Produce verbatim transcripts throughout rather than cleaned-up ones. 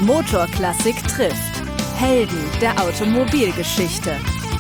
Motorklassik trifft. Helden der Automobilgeschichte.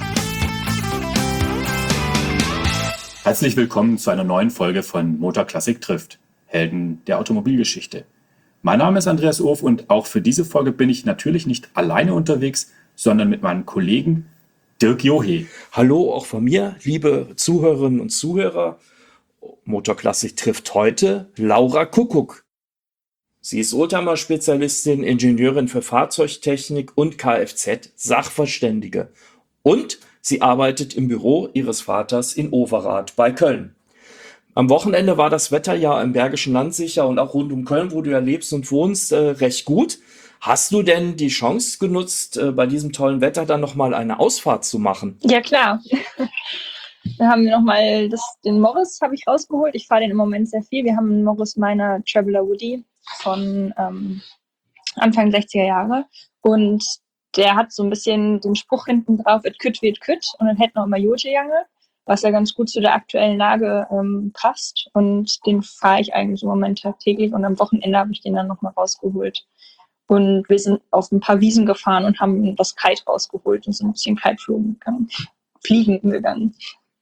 Herzlich willkommen zu einer neuen Folge von Motorklassik trifft. Helden der Automobilgeschichte. Mein Name ist Andreas Urf und auch für diese Folge bin ich natürlich nicht alleine unterwegs, sondern mit meinem Kollegen Dirk Johe. Hallo auch von mir, liebe Zuhörerinnen und Zuhörer. Motorklassik trifft heute Laura Kuckuck. Sie ist Oldtimer-Spezialistin, Ingenieurin für Fahrzeugtechnik und Kfz-Sachverständige. Und sie arbeitet im Büro ihres Vaters in Overath bei Köln. Am Wochenende war das Wetter ja im Bergischen Land sicher und auch rund um Köln, wo du ja lebst und wohnst, äh, recht gut. Hast du denn die Chance genutzt, äh, bei diesem tollen Wetter dann nochmal eine Ausfahrt zu machen? Ja, klar. Wir haben nochmal den Morris habe ich rausgeholt. Ich fahre den im Moment sehr viel. Wir haben einen Morris Minor Traveller Woody von ähm, Anfang sechziger Jahre. Und der hat so ein bisschen den Spruch hinten drauf, et kütt wie et kütt. Und dann hätten wir immer Jote-Jange, was ja ganz gut zu der aktuellen Lage ähm, passt. Und den fahre ich eigentlich im Moment tagtäglich. Und am Wochenende habe ich den dann nochmal rausgeholt. Und wir sind auf ein paar Wiesen gefahren und haben das Kite rausgeholt und sind ein bisschen Kiteflogen gegangen, fliegen gegangen.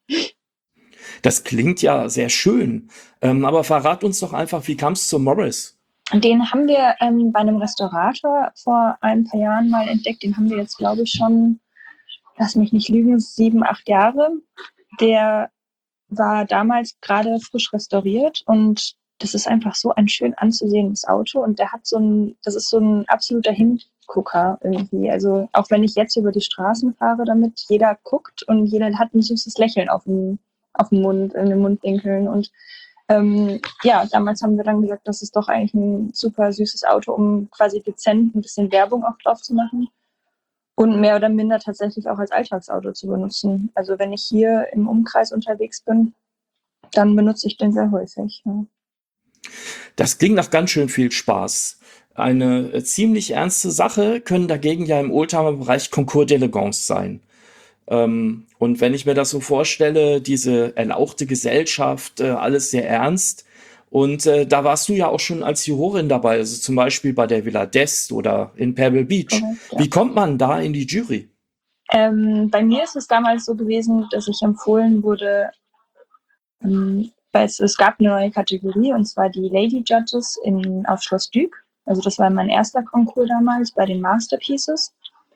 Das klingt ja sehr schön. Ähm, aber verrat uns doch einfach, wie kam es zum Morris? Den haben wir ähm, bei einem Restaurator vor ein paar Jahren mal entdeckt. Den haben wir jetzt, glaube ich, schon, lass mich nicht lügen, sieben, acht Jahre. Der war damals gerade frisch restauriert und das ist einfach so ein schön anzusehendes Auto. Und der hat so ein, das ist so ein absoluter Hingucker irgendwie. Also auch wenn ich jetzt über die Straßen fahre damit, jeder guckt und jeder hat ein süßes Lächeln auf dem, auf dem Mund, in den Mundwinkeln. Und ähm, ja, damals haben wir dann gesagt, das ist doch eigentlich ein super süßes Auto, um quasi dezent ein bisschen Werbung auch drauf zu machen und mehr oder minder tatsächlich auch als Alltagsauto zu benutzen. Also wenn ich hier im Umkreis unterwegs bin, dann benutze ich den sehr häufig. Ja. Das klingt nach ganz schön viel Spaß. Eine äh, ziemlich ernste Sache können dagegen ja im Oldtimer-Bereich Concours d'Elegance sein. Ähm, und wenn ich mir das so vorstelle, diese erlauchte Gesellschaft, äh, alles sehr ernst. Und äh, da warst du ja auch schon als Jurorin dabei, also zum Beispiel bei der Villa d'Este oder in Pebble Beach. Okay, ja. Wie kommt man da in die Jury? Ähm, bei mir ist es damals so gewesen, dass ich empfohlen wurde, ähm, weil es, es gab eine neue Kategorie, und zwar die Lady Judges in, auf Schloss Dück. Also das war mein erster Konkurs damals bei den Masterpieces.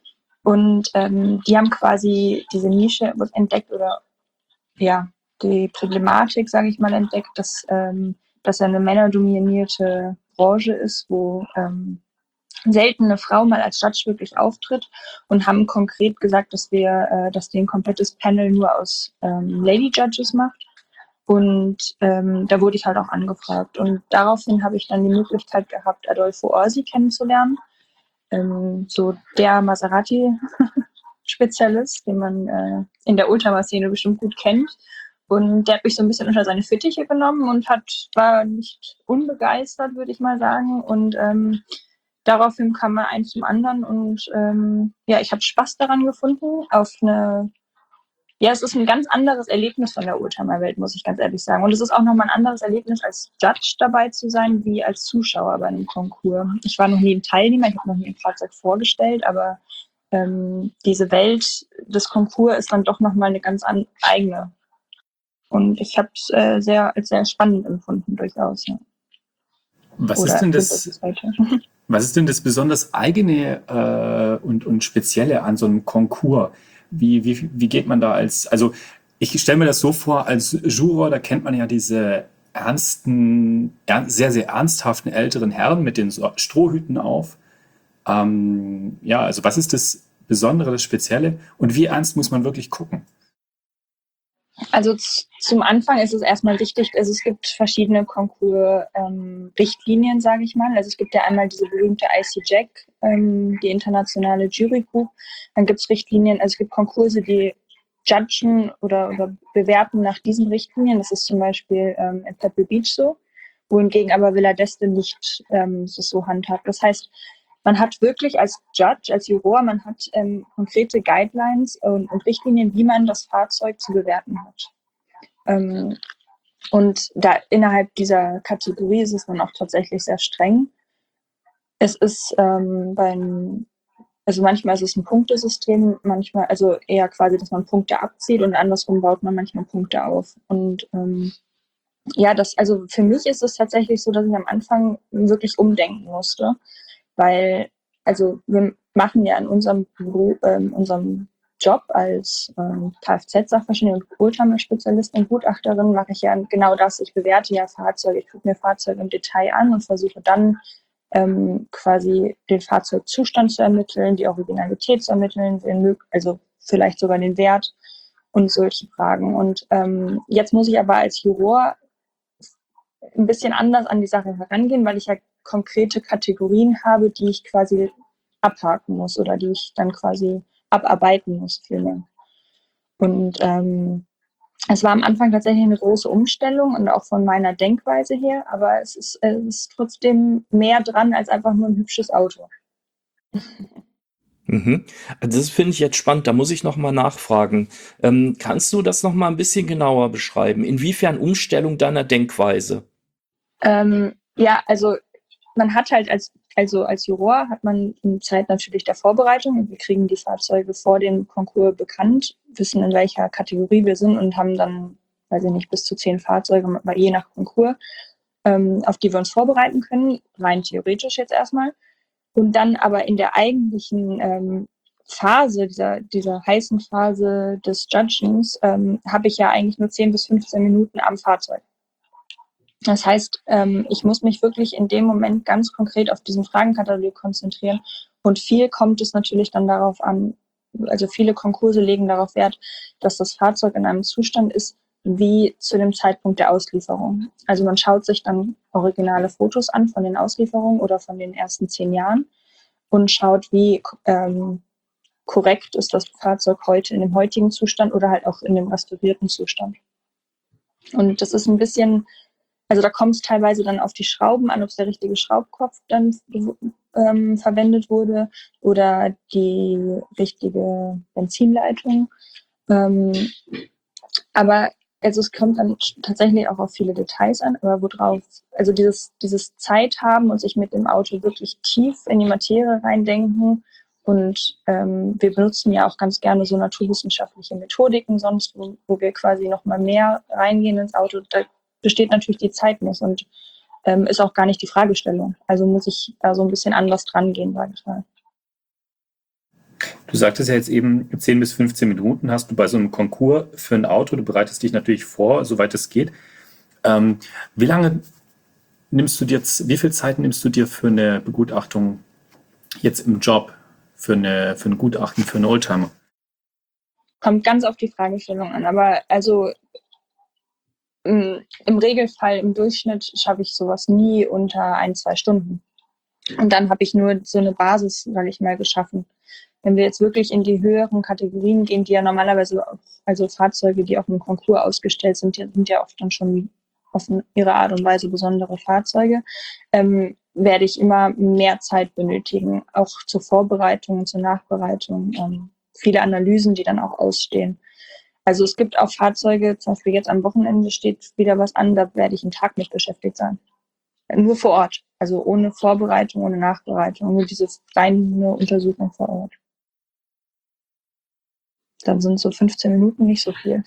Und ähm, die haben quasi diese Nische entdeckt oder ja, die Problematik, sage ich mal, entdeckt, dass ähm, das ja eine männerdominierte Branche ist, wo ähm, selten eine Frau mal als Judge wirklich auftritt, und haben konkret gesagt, dass wir, äh, dass die ein komplettes Panel nur aus ähm, Lady Judges macht. Und ähm, da wurde ich halt auch angefragt. Und daraufhin habe ich dann die Möglichkeit gehabt, Adolfo Orsi kennenzulernen. Ähm, so der Maserati-Spezialist, den man äh, in der Oldtimer-Szene bestimmt gut kennt. Und der hat mich so ein bisschen unter seine Fittiche genommen und hat, war nicht unbegeistert, würde ich mal sagen. Und ähm, daraufhin kam er eins zum anderen. Und ähm, ja, ich habe Spaß daran gefunden, auf eine Ja, es ist ein ganz anderes Erlebnis von der Oldtimer-Welt, muss ich ganz ehrlich sagen. Und es ist auch nochmal ein anderes Erlebnis, als Judge dabei zu sein, wie als Zuschauer bei einem Konkurs. Ich war noch nie ein Teilnehmer, ich habe noch nie ein Fahrzeug vorgestellt, aber ähm, diese Welt des Konkurs ist dann doch nochmal eine ganz an, eigene. Und ich habe es äh, sehr, als sehr spannend empfunden, durchaus. Ja. Was Oder ist denn das das, ist weiter. was ist denn das besonders eigene äh, und, und Spezielle an so einem Konkurs? Wie, wie, wie geht man da als, also ich stelle mir das so vor, als Juror, da kennt man ja diese ernsten, er, sehr, sehr ernsthaften älteren Herren mit den so Strohhüten auf. Ähm, ja, also was ist das Besondere, das Spezielle und wie ernst muss man wirklich gucken? Also z- zum Anfang ist es erstmal wichtig, also es gibt verschiedene Konkurs-Richtlinien, sage ich mal. Also es gibt ja einmal diese berühmte I C J A C, ähm, die internationale Jury Group. Dann gibt es Richtlinien, also es gibt Konkurse, die judgen oder, oder bewerten nach diesen Richtlinien. Das ist zum Beispiel ähm, in Pebble Beach so, wohingegen aber Villa d'Este nicht ähm, das so handhabt. Das heißt, man hat wirklich als Judge, als Juror, man hat ähm, konkrete Guidelines und, und Richtlinien, wie man das Fahrzeug zu bewerten hat. Ähm, und da innerhalb dieser Kategorie ist es dann auch tatsächlich sehr streng. Es ist ähm, beim, also manchmal ist es ein Punktesystem, manchmal, also eher quasi, dass man Punkte abzieht und andersrum baut man manchmal Punkte auf. Und ähm, ja, das, also für mich ist es tatsächlich so, dass ich am Anfang wirklich umdenken musste, weil, also wir machen ja in unserem Beruf, äh, in unserem Job als ähm, Kfz-Sachverständige und Oldtimer-Spezialistin und Gutachterin mache ich ja genau das. Ich bewerte ja Fahrzeuge, ich gucke mir Fahrzeuge im Detail an und versuche dann ähm, quasi den Fahrzeugzustand zu ermitteln, die Originalität zu ermitteln, den, also vielleicht sogar den Wert und solche Fragen. Und ähm, jetzt muss ich aber als Juror ein bisschen anders an die Sache herangehen, weil ich ja konkrete Kategorien habe, die ich quasi abhaken muss oder die ich dann quasi abarbeiten muss vielmehr. Und ähm, es war am Anfang tatsächlich eine große Umstellung und auch von meiner Denkweise her, aber es ist, es ist trotzdem mehr dran als einfach nur ein hübsches Auto. Mhm. Also das finde ich jetzt spannend, da muss ich noch mal nachfragen. Ähm, kannst du das noch mal ein bisschen genauer beschreiben? Inwiefern Umstellung deiner Denkweise? Ähm, ja, also man hat halt als, also als Juror hat man eine Zeit natürlich der Vorbereitung. Wir kriegen die Fahrzeuge vor dem Konkurs bekannt, wissen in welcher Kategorie wir sind und haben dann, weiß ich nicht, bis zu zehn Fahrzeuge, je nach Konkurs, ähm, auf die wir uns vorbereiten können, rein theoretisch jetzt erstmal. Und dann aber in der eigentlichen ähm, Phase, dieser, dieser heißen Phase des Judgens, ähm, habe ich ja eigentlich nur zehn bis fünfzehn Minuten am Fahrzeug. Das heißt, ähm, ich muss mich wirklich in dem Moment ganz konkret auf diesen Fragenkatalog konzentrieren. Und viel kommt es natürlich dann darauf an, also viele Konkurse legen darauf Wert, dass das Fahrzeug in einem Zustand ist, wie zu dem Zeitpunkt der Auslieferung. Also man schaut sich dann originale Fotos an von den Auslieferungen oder von den ersten zehn Jahren und schaut, wie ähm, korrekt ist das Fahrzeug heute in dem heutigen Zustand oder halt auch in dem restaurierten Zustand. Und das ist ein bisschen, also da kommt es teilweise dann auf die Schrauben an, ob es der richtige Schraubkopf dann ähm, verwendet wurde oder die richtige Benzinleitung. Ähm, aber also es kommt dann tatsächlich auch auf viele Details an, aber worauf, also dieses, dieses Zeit haben und sich mit dem Auto wirklich tief in die Materie reindenken. Und ähm, wir benutzen ja auch ganz gerne so naturwissenschaftliche Methodiken sonst, wo, wo wir quasi nochmal mehr reingehen ins Auto. Da besteht natürlich die Zeit nicht und ähm, ist auch gar nicht die Fragestellung. Also muss ich da so ein bisschen anders dran gehen, sage ich mal. Du sagtest ja jetzt eben, zehn bis fünfzehn Minuten hast du bei so einem Konkurs für ein Auto. Du bereitest dich natürlich vor, soweit es geht. Ähm, wie lange nimmst du dir jetzt, wie viel Zeit nimmst du dir für eine Begutachtung jetzt im Job, für, eine, für ein Gutachten, für einen Oldtimer? Kommt ganz auf die Fragestellung an, aber also im, im Regelfall, im Durchschnitt schaffe ich sowas nie unter ein, zwei Stunden. Und dann habe ich nur so eine Basis, sage ich mal, geschaffen. Wenn wir jetzt wirklich in die höheren Kategorien gehen, die ja normalerweise, also Fahrzeuge, die auf einem Konkurs ausgestellt sind, die sind ja oft dann schon auf ihre Art und Weise besondere Fahrzeuge, ähm, werde ich immer mehr Zeit benötigen, auch zur Vorbereitung und zur Nachbereitung. Ähm, viele Analysen, die dann auch ausstehen. Also es gibt auch Fahrzeuge, zum Beispiel jetzt am Wochenende steht wieder was an, da werde ich einen Tag mit beschäftigt sein. Nur vor Ort, also ohne Vorbereitung, ohne Nachbereitung, nur diese reine Untersuchung vor Ort. Dann sind so fünfzehn Minuten nicht so viel.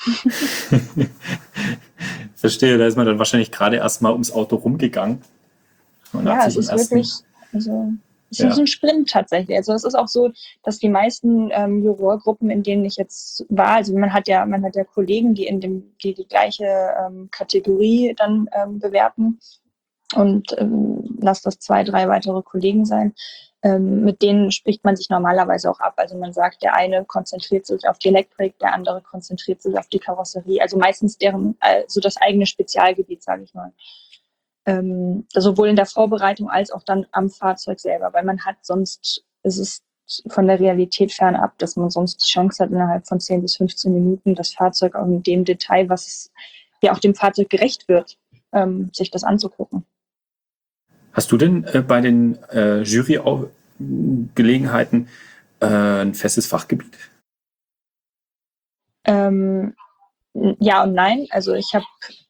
Verstehe, da ist man dann wahrscheinlich gerade erstmal ums Auto rumgegangen. Und ja, es ist ersten... wirklich, also es ja. ist ein Sprint tatsächlich. Also es ist auch so, dass die meisten ähm, Jurorgruppen, in denen ich jetzt war, also man hat ja, man hat ja Kollegen, die in dem, die die gleiche ähm, Kategorie dann ähm, bewerten. Und ähm, lass das zwei, drei weitere Kollegen sein. Ähm, mit denen spricht man sich normalerweise auch ab. Also man sagt, der eine konzentriert sich auf die Elektrik, der andere konzentriert sich auf die Karosserie. Also meistens deren, also das eigene Spezialgebiet, sage ich mal. Ähm, sowohl in der Vorbereitung als auch dann am Fahrzeug selber, weil man hat sonst, ist es von der Realität fernab, dass man sonst die Chance hat, innerhalb von zehn bis fünfzehn Minuten das Fahrzeug auch in dem Detail, was es ja auch dem Fahrzeug gerecht wird, ähm, sich das anzugucken. Hast du denn äh, bei den äh, Jury-Gelegenheiten äh, ein festes Fachgebiet? Ähm, ja und nein. Also ich habe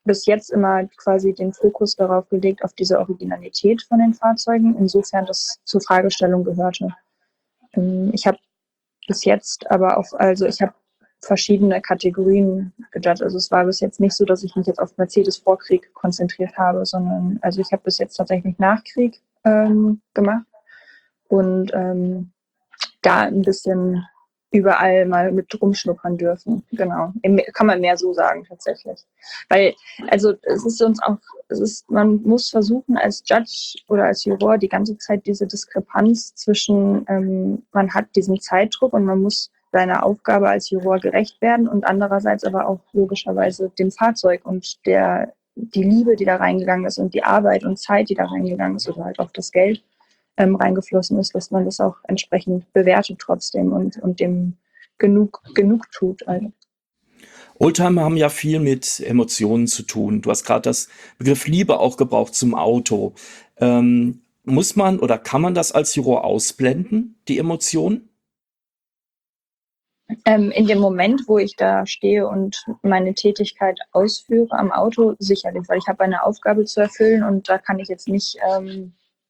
bis jetzt immer quasi den Fokus darauf gelegt, auf diese Originalität von den Fahrzeugen, insofern das zur Fragestellung gehörte. Ähm, ich habe bis jetzt aber auch, also ich habe verschiedene Kategorien gejudged. Also es war bis jetzt nicht so, dass ich mich jetzt auf Mercedes Vorkrieg konzentriert habe, sondern also ich habe bis jetzt tatsächlich Nachkrieg ähm, gemacht und ähm, da ein bisschen überall mal mit rumschnuppern dürfen. Genau. Kann man mehr so sagen tatsächlich. Weil, also es ist uns auch, es ist, man muss versuchen als Judge oder als Juror die ganze Zeit diese Diskrepanz zwischen, ähm, man hat diesen Zeitdruck und man muss seiner Aufgabe als Juror gerecht werden und andererseits aber auch logischerweise dem Fahrzeug und der, die Liebe, die da reingegangen ist und die Arbeit und Zeit, die da reingegangen ist oder halt auch das Geld ähm, reingeflossen ist, dass man das auch entsprechend bewertet trotzdem und, und dem genug, genug tut. Also. Oldtimer haben ja viel mit Emotionen zu tun. Du hast gerade das Begriff Liebe auch gebraucht zum Auto. Ähm, muss man oder kann man das als Juror ausblenden, die Emotionen? Ähm, in dem Moment, wo ich da stehe und meine Tätigkeit ausführe am Auto, sicherlich, weil ich habe eine Aufgabe zu erfüllen und da kann ich jetzt nicht ähm,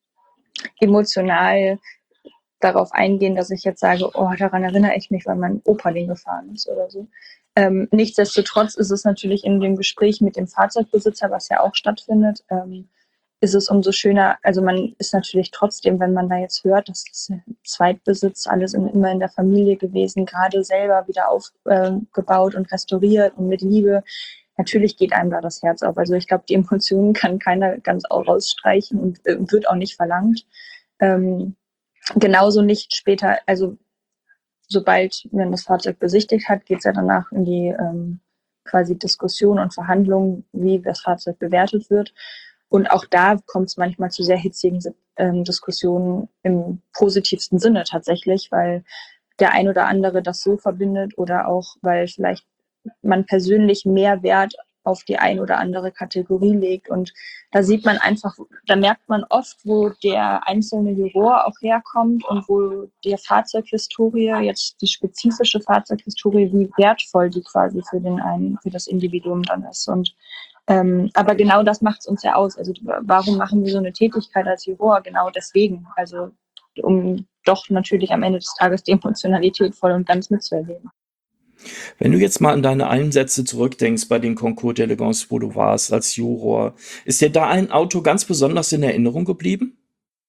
emotional darauf eingehen, dass ich jetzt sage, oh, daran erinnere ich mich, weil mein Opa den gefahren ist oder so. Ähm, nichtsdestotrotz ist es natürlich in dem Gespräch mit dem Fahrzeugbesitzer, was ja auch stattfindet, ähm, ist es umso schöner, also man ist natürlich trotzdem, wenn man da jetzt hört, das ist Zweitbesitz, alles in, immer in der Familie gewesen, gerade selber wieder aufgebaut äh, und restauriert und mit Liebe, natürlich geht einem da das Herz auf. Also ich glaube, die Emotionen kann keiner ganz rausstreichen und äh, wird auch nicht verlangt. Ähm, genauso nicht später, also sobald man das Fahrzeug besichtigt hat, geht es ja danach in die ähm, quasi Diskussion und Verhandlungen, wie das Fahrzeug bewertet wird. Und auch da kommt es manchmal zu sehr hitzigen ähm, Diskussionen im positivsten Sinne tatsächlich, weil der ein oder andere das so verbindet oder auch, weil vielleicht man persönlich mehr Wert auf die ein oder andere Kategorie legt. Und da sieht man einfach, da merkt man oft, wo der einzelne Juror auch herkommt und wo die Fahrzeughistorie, jetzt die spezifische Fahrzeughistorie, wie wertvoll die quasi für den einen, für das Individuum dann ist. Und ähm, aber genau das macht es uns ja aus. Also warum machen wir so eine Tätigkeit als Juror? Genau deswegen. Also um doch natürlich am Ende des Tages die Emotionalität voll und ganz mitzuerleben. Wenn du jetzt mal an deine Einsätze zurückdenkst bei den Concours d'Elegance, wo du warst als Juror, ist dir da ein Auto ganz besonders in Erinnerung geblieben?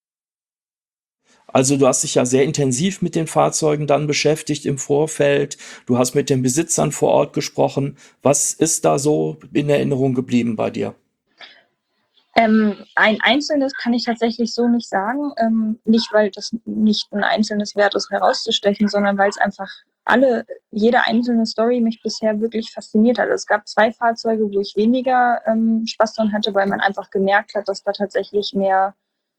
Also du hast dich ja sehr intensiv mit den Fahrzeugen dann beschäftigt im Vorfeld. Du hast mit den Besitzern vor Ort gesprochen. Was ist da so in Erinnerung geblieben bei dir? Ähm, ein einzelnes kann ich tatsächlich so nicht sagen. Ähm, nicht, weil das nicht ein einzelnes wert ist, herauszustechen, sondern weil es einfach alle, jede einzelne Story mich bisher wirklich fasziniert hat. Es gab zwei Fahrzeuge, wo ich weniger ähm, Spaß dran hatte, weil man einfach gemerkt hat, dass da tatsächlich mehr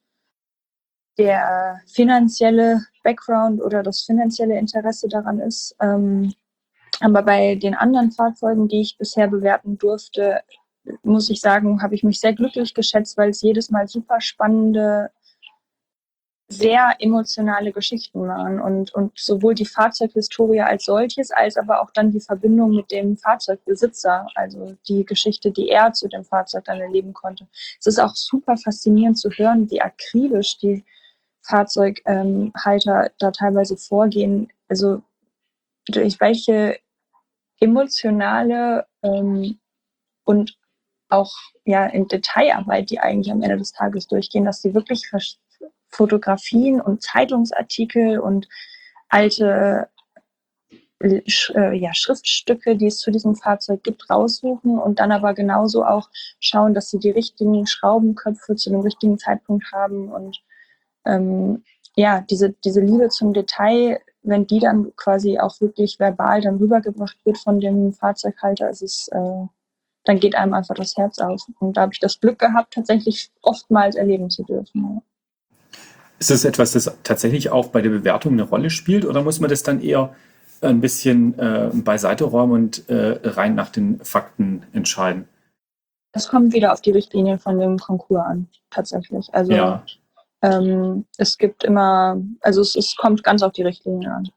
der finanzielle Background oder das finanzielle Interesse daran ist. Ähm, aber bei den anderen Fahrzeugen, die ich bisher bewerten durfte, muss ich sagen, habe ich mich sehr glücklich geschätzt, weil es jedes Mal super spannende, sehr emotionale Geschichten waren und, und sowohl die Fahrzeughistorie als solches, als aber auch dann die Verbindung mit dem Fahrzeugbesitzer, also die Geschichte, die er zu dem Fahrzeug dann erleben konnte. Es ist auch super faszinierend zu hören, wie akribisch die Fahrzeughalter da teilweise vorgehen, also durch welche emotionale ähm, und auch ja in Detailarbeit, die eigentlich am Ende des Tages durchgehen, dass die wirklich Fotografien und Zeitungsartikel und alte äh, ja, Schriftstücke, die es zu diesem Fahrzeug gibt, raussuchen und dann aber genauso auch schauen, dass sie die richtigen Schraubenköpfe zu dem richtigen Zeitpunkt haben und ähm, ja, diese, diese Liebe zum Detail, wenn die dann quasi auch wirklich verbal dann rübergebracht wird von dem Fahrzeughalter, ist es äh, dann geht einem einfach das Herz auf. Und da habe ich das Glück gehabt, tatsächlich oftmals erleben zu dürfen. Ist das etwas, das tatsächlich auch bei der Bewertung eine Rolle spielt oder muss man das dann eher ein bisschen äh, beiseite räumen und äh, rein nach den Fakten entscheiden? Das kommt wieder auf die Richtlinien von dem Konkurs an, tatsächlich. Also ja. ähm, es gibt immer, also es, es kommt ganz auf die Richtlinien an.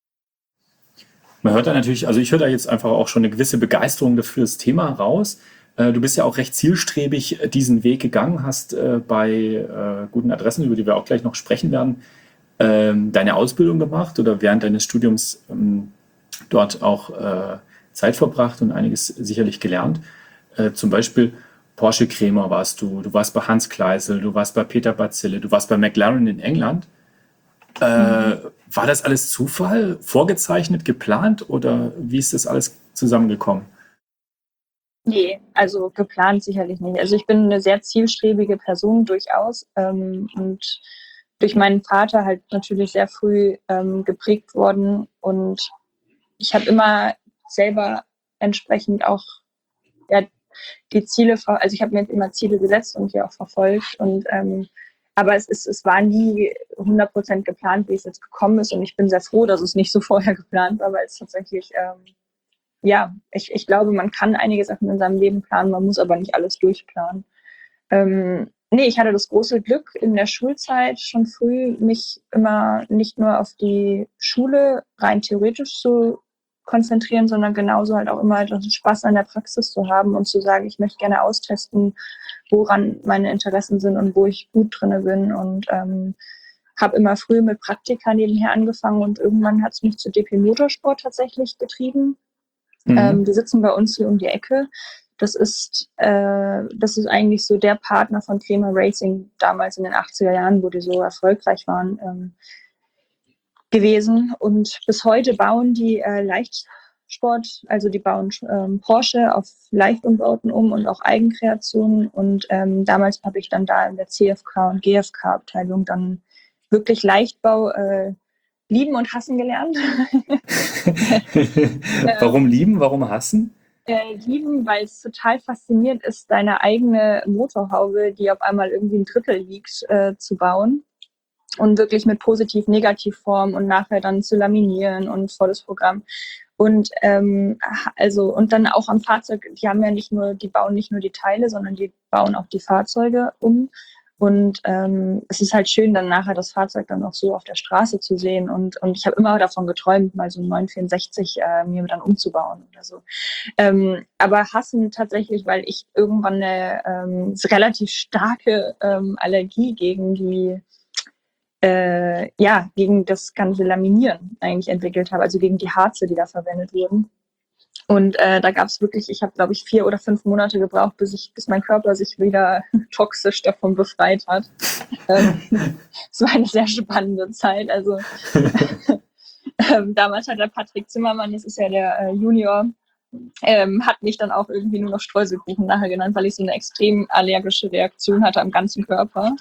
Man hört da natürlich, also ich höre da jetzt einfach auch schon eine gewisse Begeisterung dafür das Thema raus. Äh, du bist ja auch recht zielstrebig äh, diesen Weg gegangen, hast äh, bei äh, guten Adressen, über die wir auch gleich noch sprechen werden, ähm, deine Ausbildung gemacht oder während deines Studiums ähm, dort auch äh, Zeit verbracht und einiges sicherlich gelernt. Äh, zum Beispiel Porsche Krämer warst du, du warst bei Hans Kleisel, du warst bei Peter Bazille, du warst bei McLaren in England. Äh, Mhm. War das alles Zufall, vorgezeichnet, geplant oder wie ist das alles zusammengekommen? Nee, also geplant sicherlich nicht. Also ich bin eine sehr zielstrebige Person durchaus ähm, und durch meinen Vater halt natürlich sehr früh ähm, geprägt worden und ich habe immer selber entsprechend auch ja, die Ziele, ver- also ich habe mir immer Ziele gesetzt und die auch verfolgt und ähm, aber es ist, es war nie hundert Prozent geplant, wie es jetzt gekommen ist und ich bin sehr froh, dass es nicht so vorher geplant war, weil es tatsächlich ähm, ja, ich, ich glaube, man kann einige Sachen in seinem Leben planen, man muss aber nicht alles durchplanen. Ähm, nee, ich hatte das große Glück, in der Schulzeit schon früh mich immer nicht nur auf die Schule rein theoretisch zu konzentrieren, sondern genauso halt auch immer den Spaß an der Praxis zu haben und zu sagen, ich möchte gerne austesten, woran meine Interessen sind und wo ich gut drinne bin und ähm, habe immer früh mit Praktika nebenher angefangen und irgendwann hat es mich zu D P Motorsport tatsächlich getrieben. Ähm, Mhm. die sitzen bei uns hier um die Ecke. Das ist, äh, das ist eigentlich so der Partner von Prema Racing damals in den achtziger Jahren, wo die so erfolgreich waren, ähm, gewesen. Und bis heute bauen die äh, Leichtsport, also die bauen ähm, Porsche auf Leichtumbauten um und auch Eigenkreationen. Und ähm, damals habe ich dann da in der C F K und G F K-Abteilung dann wirklich Leichtbau äh, lieben und hassen gelernt. Warum ähm, lieben, warum hassen? Äh, lieben, weil es total faszinierend ist, deine eigene Motorhaube, die auf einmal irgendwie ein Drittel wiegt, äh, zu bauen und wirklich mit Positiv-Negativ-Form und nachher dann zu laminieren und volles Programm. Und ähm, also und dann auch am Fahrzeug, die haben ja nicht nur, die bauen nicht nur die Teile, sondern die bauen auch die Fahrzeuge um. Und ähm, es ist halt schön, dann nachher das Fahrzeug dann auch so auf der Straße zu sehen. Und, und ich habe immer davon geträumt, mal so einen neun vierundsechzig äh, mir dann umzubauen oder so. Ähm, aber hassen tatsächlich, weil ich irgendwann eine ähm, relativ starke ähm, Allergie gegen die äh, ja, gegen das ganze Laminieren eigentlich entwickelt habe, also gegen die Harze, die da verwendet wurden. Und äh, da gab es wirklich, ich habe, glaube ich, vier oder fünf Monate gebraucht, bis ich, bis mein Körper sich wieder toxisch davon befreit hat. Ähm, es war eine sehr spannende Zeit. Also ähm, damals hat der Patrick Zimmermann, das ist ja der äh, Junior, ähm, hat mich dann auch irgendwie nur noch Streuselkuchen nachher genannt, weil ich so eine extrem allergische Reaktion hatte am ganzen Körper.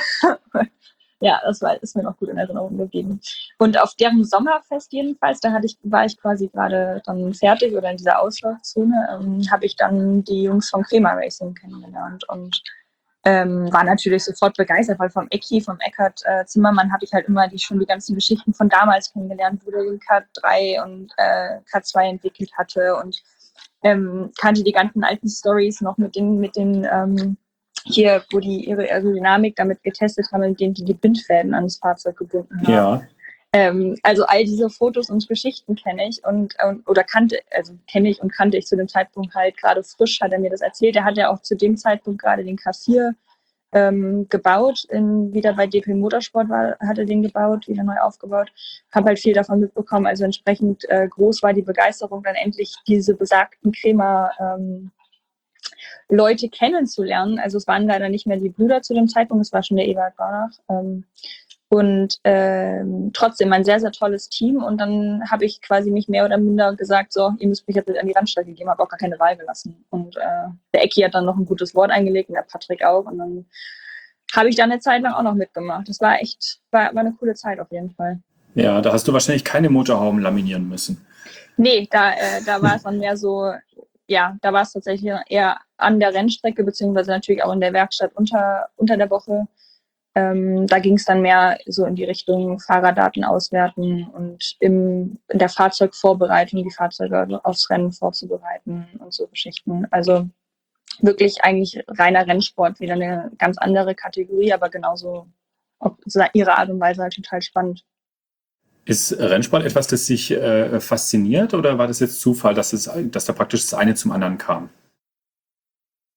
Ja, das war, ist mir noch gut in Erinnerung geblieben. Und auf deren Sommerfest jedenfalls, da hatte ich, war ich quasi gerade dann fertig oder in dieser Auslaufzone, ähm, habe ich dann die Jungs vom Crema Racing kennengelernt und ähm, war natürlich sofort begeistert, weil vom Ecki, vom Eckart äh, Zimmermann habe ich halt immer die schon die ganzen Geschichten von damals kennengelernt, wo der den K drei und äh, K zwei entwickelt hatte und ähm, kannte die ganzen alten Stories noch mit den, mit den ähm, hier, wo die ihre Aerodynamik damit getestet haben, indem die die Bindfäden ans Fahrzeug gebunden haben. Ja. Ähm, also all diese Fotos und Geschichten kenne ich und, und oder kannte, also kenne ich und kannte ich zu dem Zeitpunkt halt gerade frisch, hat er mir das erzählt. Er hat ja auch zu dem Zeitpunkt gerade den K vier ähm, gebaut, in, wieder bei D P Motorsport war, hat er den gebaut, wieder neu aufgebaut. Habe halt viel davon mitbekommen, also entsprechend äh, groß war die Begeisterung, dann endlich diese besagten Crema ähm, Leute kennenzulernen. Also es waren leider nicht mehr die Brüder zu dem Zeitpunkt, es war schon der Ewald Barnach. Ähm, und ähm, trotzdem ein sehr, sehr tolles Team. Und dann habe ich quasi mich mehr oder minder gesagt, so, ihr müsst mich jetzt an die Randstrecke geben, habe auch gar keine Wahl gelassen. Und äh, der Ecki hat dann noch ein gutes Wort eingelegt und der Patrick auch. Und dann habe ich da eine Zeit lang auch noch mitgemacht. Das war echt, war, war eine coole Zeit auf jeden Fall. Ja, da hast du wahrscheinlich keine Motorhauben laminieren müssen. Nee, da, äh, da war es dann mehr so, ja, da war es tatsächlich eher an der Rennstrecke, beziehungsweise natürlich auch in der Werkstatt unter, unter der Woche. Ähm, da ging es dann mehr so in die Richtung Fahrerdaten auswerten und im, in der Fahrzeugvorbereitung die Fahrzeuge aufs Rennen vorzubereiten und so Geschichten. Also wirklich eigentlich reiner Rennsport, wieder eine ganz andere Kategorie, aber genauso auf ihre Art und Weise halt total spannend. Ist Rennsport etwas, das dich äh, fasziniert oder war das jetzt Zufall, dass, es, dass da praktisch das eine zum anderen kam?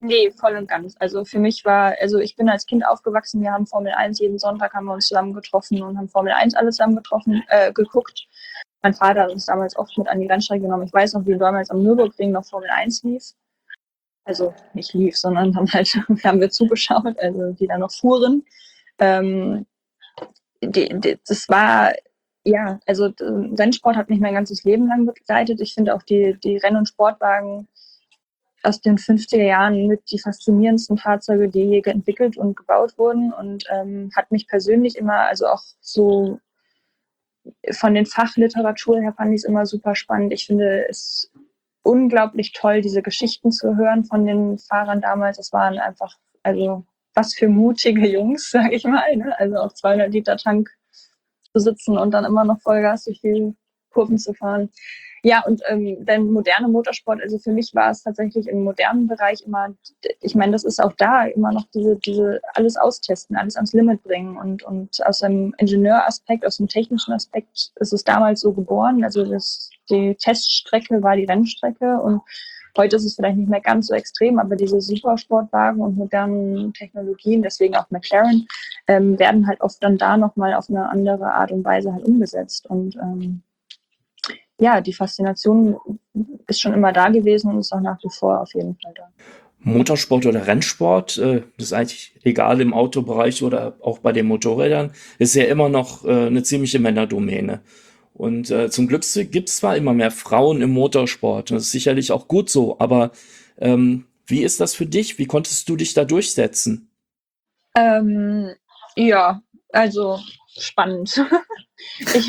Nee, voll und ganz. Also für mich war, also ich bin als Kind aufgewachsen, wir haben Formel eins, jeden Sonntag haben wir uns zusammen getroffen und haben Formel eins alle zusammen getroffen, äh, geguckt. Mein Vater hat uns damals oft mit an die Rennstrecke genommen. Ich weiß noch, wie damals am Nürburgring noch Formel eins lief. Also nicht lief, sondern dann halt haben wir zugeschaut, also die da noch fuhren. Ähm, die, die, das war, ja, also Rennsport hat mich mein ganzes Leben lang begleitet. Ich finde auch die, die Renn- und Sportwagen aus den fünfziger Jahren mit die faszinierendsten Fahrzeuge, die je entwickelt und gebaut wurden, und ähm, hat mich persönlich immer, also auch so von den Fachliteratur her fand ich es immer super spannend. Ich finde es unglaublich toll, diese Geschichten zu hören von den Fahrern damals. Es waren einfach, also was für mutige Jungs, sage ich mal, ne? Also auf zweihundert Liter Tank zu sitzen und dann immer noch Vollgas durch die Kurven zu fahren. Ja, und ähm, dann moderne Motorsport, also für mich war es tatsächlich im modernen Bereich immer, ich meine, das ist auch da immer noch diese, diese alles austesten, alles ans Limit bringen, und, und aus einem Ingenieuraspekt, aus dem technischen Aspekt ist es damals so geboren, also das, die Teststrecke war die Rennstrecke, und heute ist es vielleicht nicht mehr ganz so extrem, aber diese Supersportwagen und modernen Technologien, deswegen auch McLaren, ähm, werden halt oft dann da nochmal auf eine andere Art und Weise halt umgesetzt, und ähm, ja, die Faszination ist schon immer da gewesen und ist auch nach wie vor auf jeden Fall da. Motorsport oder Rennsport, äh, das ist eigentlich egal im Autobereich oder auch bei den Motorrädern, ist ja immer noch äh, eine ziemliche Männerdomäne. Und äh, zum Glück gibt es zwar immer mehr Frauen im Motorsport, das ist sicherlich auch gut so, aber ähm, wie ist das für dich? Wie konntest du dich da durchsetzen? Ähm, ja, also spannend. ich,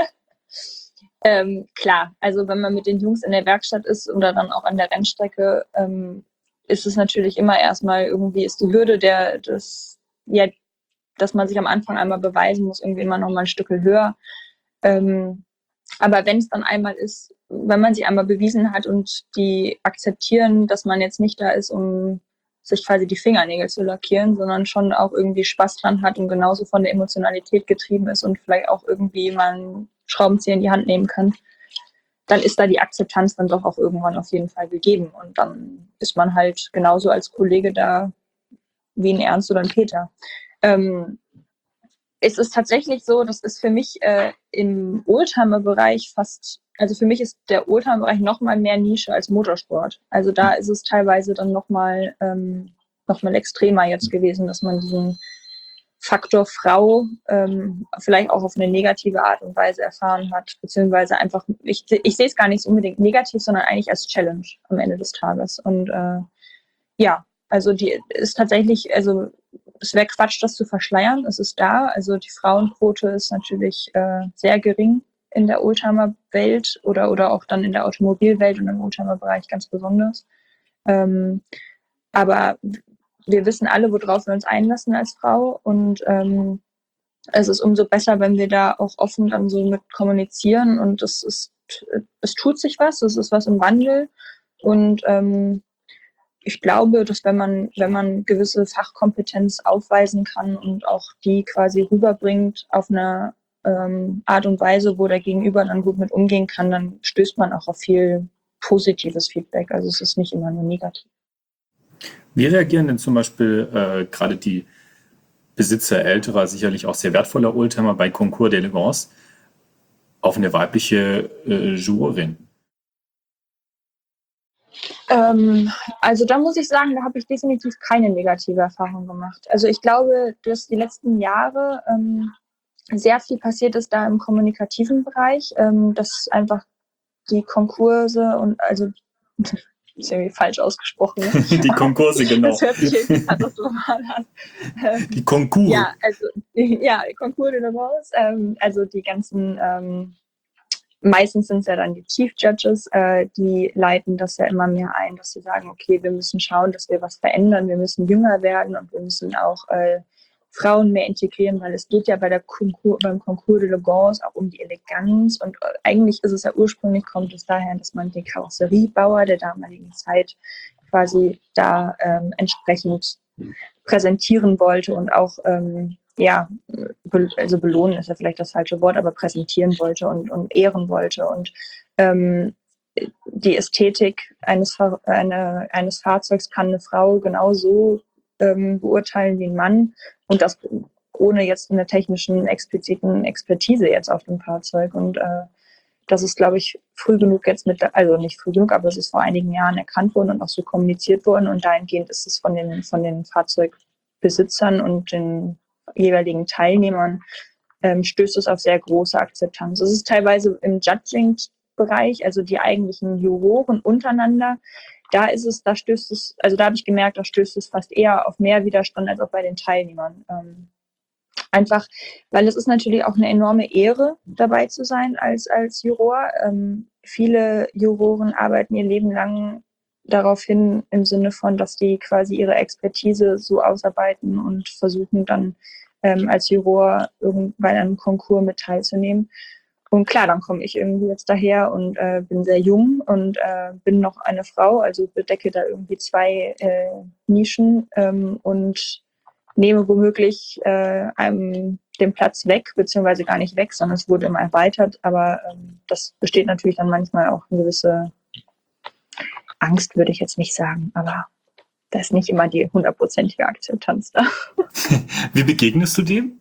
ähm, klar, also wenn man mit den Jungs in der Werkstatt ist oder dann auch an der Rennstrecke, ähm, ist es natürlich immer erstmal irgendwie, ist die Hürde der, des, ja, dass man sich am Anfang einmal beweisen muss, irgendwie immer noch mal ein Stück höher. Ähm, aber wenn es dann einmal ist, wenn man sich einmal bewiesen hat und die akzeptieren, dass man jetzt nicht da ist, um sich quasi die Fingernägel zu lackieren, sondern schon auch irgendwie Spaß dran hat und genauso von der Emotionalität getrieben ist und vielleicht auch irgendwie mal einen Schraubenzieher in die Hand nehmen kann, dann ist da die Akzeptanz dann doch auch irgendwann auf jeden Fall gegeben. Und dann ist man halt genauso als Kollege da wie ein Ernst oder ein Peter. Ähm, es ist tatsächlich so, das ist für mich äh, im Oldtimer-Bereich fast, also für mich ist der Oldtimer-Bereich noch mal mehr Nische als Motorsport. Also da ist es teilweise dann noch mal, ähm, noch mal extremer jetzt gewesen, dass man diesen Faktor Frau ähm, vielleicht auch auf eine negative Art und Weise erfahren hat, beziehungsweise einfach, ich, ich sehe es gar nicht so unbedingt negativ, sondern eigentlich als Challenge am Ende des Tages. Und äh, ja, also die ist tatsächlich, also es wäre Quatsch, das zu verschleiern. Es ist da. Also die Frauenquote ist natürlich äh, sehr gering in der Oldtimer-Welt oder, oder auch dann in der Automobilwelt und im Oldtimer-Bereich ganz besonders. Ähm, aber wir wissen alle, worauf wir uns einlassen als Frau, und ähm, es ist umso besser, wenn wir da auch offen dann so mit kommunizieren, und es ist, es tut sich was, es ist was im Wandel, und ähm, ich glaube, dass wenn man, wenn man gewisse Fachkompetenz aufweisen kann und auch die quasi rüberbringt auf eine ähm, Art und Weise, wo der Gegenüber dann gut mit umgehen kann, dann stößt man auch auf viel positives Feedback. Also es ist nicht immer nur negativ. Wie reagieren denn zum Beispiel äh, gerade die Besitzer älterer, sicherlich auch sehr wertvoller Oldtimer bei Concours d'Elegance auf eine weibliche äh, Jurorin? Ähm, also da muss ich sagen, da habe ich definitiv keine negative Erfahrung gemacht. Also ich glaube, dass die letzten Jahre ähm, sehr viel passiert ist da im kommunikativen Bereich, ähm, dass einfach die Konkurse und also ist irgendwie falsch ausgesprochen. Ne? Die Konkurse, genau. Das hört sich irgendwie katastrophal an. Ähm, die Konkur. Ja, also ja, Concours de l'Avance, ähm, also die ganzen, ähm, meistens sind es ja dann die Chief Judges, äh, die leiten das ja immer mehr ein, dass sie sagen, okay, wir müssen schauen, dass wir was verändern, wir müssen jünger werden und wir müssen auch äh, Frauen mehr integrieren, weil es geht ja bei der Concours, beim Concours de l'Elegance auch um die Eleganz, und eigentlich ist es ja ursprünglich, kommt es daher, dass man den Karosseriebauer der damaligen Zeit quasi da ähm, entsprechend präsentieren wollte und auch ähm, ja, be- also belohnen ist ja vielleicht das falsche Wort, aber präsentieren wollte und, und ehren wollte. Und ähm, die Ästhetik eines, eine, eines Fahrzeugs kann eine Frau genauso ähm, beurteilen wie ein Mann und das ohne jetzt eine technischen, expliziten Expertise jetzt auf dem Fahrzeug. Und äh, das ist, glaube ich, früh genug jetzt mit, also nicht früh genug, aber es ist vor einigen Jahren erkannt worden und auch so kommuniziert worden. Und dahingehend ist es von den, von den Fahrzeugbesitzern und den jeweiligen Teilnehmern ähm, stößt es auf sehr große Akzeptanz. Es ist teilweise im Judging-Bereich, also die eigentlichen Juroren untereinander, da ist es, da stößt es, also da habe ich gemerkt, da stößt es fast eher auf mehr Widerstand als auch bei den Teilnehmern. Ähm, Einfach, weil es ist natürlich auch eine enorme Ehre, dabei zu sein als, als Juror. Ähm, viele Juroren arbeiten ihr Leben lang darauf hin, im Sinne von, dass die quasi ihre Expertise so ausarbeiten und versuchen dann ähm, als Juror irgendwann an einem Konkurs mit teilzunehmen. Und klar, dann komme ich irgendwie jetzt daher und äh, bin sehr jung und äh, bin noch eine Frau, also bedecke da irgendwie zwei äh, Nischen ähm, und nehme womöglich äh, einem den Platz weg, beziehungsweise gar nicht weg, sondern es wurde immer erweitert. Aber ähm, das besteht natürlich dann manchmal auch eine gewisse Angst, würde ich jetzt nicht sagen. Aber da ist nicht immer die hundertprozentige Akzeptanz da. Wie begegnest du dem?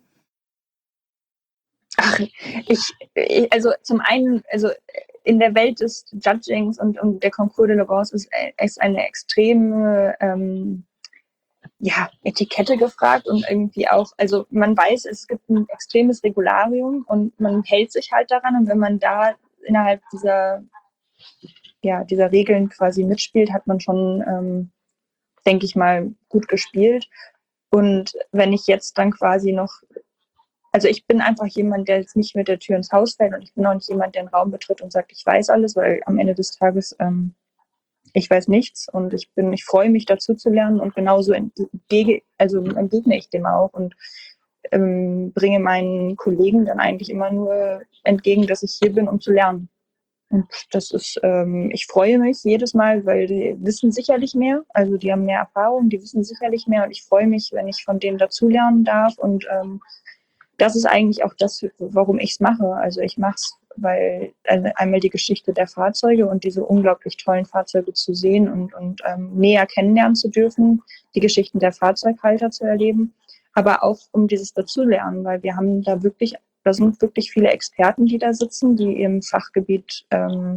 Ach, ich, ich, also zum einen, also in der Welt des Judgings und, und der Concours de l'Elegance ist, ist eine extreme ähm, ja, Etikette gefragt und irgendwie auch, also man weiß, es gibt ein extremes Regularium und man hält sich halt daran und wenn man da innerhalb dieser, ja, dieser Regeln quasi mitspielt, hat man schon, ähm, denke ich mal, gut gespielt. Und wenn ich jetzt dann quasi noch, also ich bin einfach jemand, der jetzt nicht mit der Tür ins Haus fällt und ich bin auch nicht jemand, der einen Raum betritt und sagt, ich weiß alles, weil am Ende des Tages ähm, ich weiß nichts und ich bin, ich freue mich dazu zu lernen und genauso entgege, also entgegne ich dem auch und ähm, bringe meinen Kollegen dann eigentlich immer nur entgegen, dass ich hier bin, um zu lernen. Und das ist, ähm, ich freue mich jedes Mal, weil die wissen sicherlich mehr, also die haben mehr Erfahrung, die wissen sicherlich mehr und ich freue mich, wenn ich von denen dazulernen darf und ähm, das ist eigentlich auch das, warum ich es mache. Also ich mache es, weil einmal die Geschichte der Fahrzeuge und diese unglaublich tollen Fahrzeuge zu sehen und, und ähm, näher kennenlernen zu dürfen, die Geschichten der Fahrzeughalter zu erleben, aber auch um dieses Dazulernen, weil wir haben da wirklich, da sind wirklich viele Experten, die da sitzen, die im Fachgebiet ähm,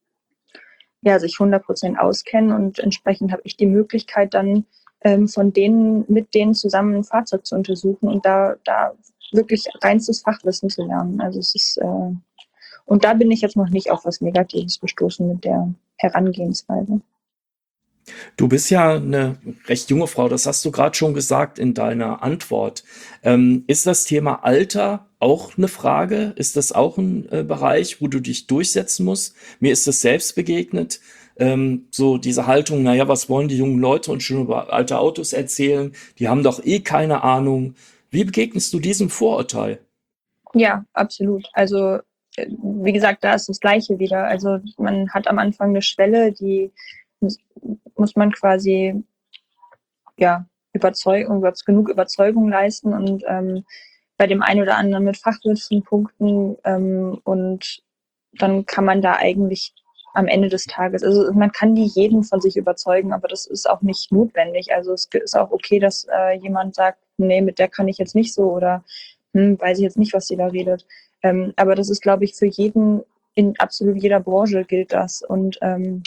ja, sich hundert Prozent auskennen und entsprechend habe ich die Möglichkeit dann ähm, von denen, mit denen zusammen ein Fahrzeug zu untersuchen und da, da wirklich reinstes Fachwissen zu lernen. Also es ist, äh, und da bin ich jetzt noch nicht auf was Negatives gestoßen mit der Herangehensweise. Du bist ja eine recht junge Frau, das hast du gerade schon gesagt in deiner Antwort. Ähm, ist das Thema Alter auch eine Frage? Ist das auch ein äh, Bereich, wo du dich durchsetzen musst? Mir ist das selbst begegnet. Ähm, so diese Haltung, naja, was wollen die jungen Leute uns schon über alte Autos erzählen? Die haben doch eh keine Ahnung. Wie begegnest du diesem Vorurteil? Ja, absolut. Also wie gesagt, da ist das Gleiche wieder. Also man hat am Anfang eine Schwelle, die muss man quasi ja Überzeugung, genug Überzeugung leisten und ähm, bei dem einen oder anderen mit Fachwissen punkten ähm, und dann kann man da eigentlich am Ende des Tages, also man kann nie jeden von sich überzeugen, aber das ist auch nicht notwendig. Also es ist auch okay, dass äh, jemand sagt, nee, mit der kann ich jetzt nicht so oder hm, weiß ich jetzt nicht, was sie da redet. Ähm, aber das ist, glaube ich, für jeden, in absolut jeder Branche gilt das. Und ähm,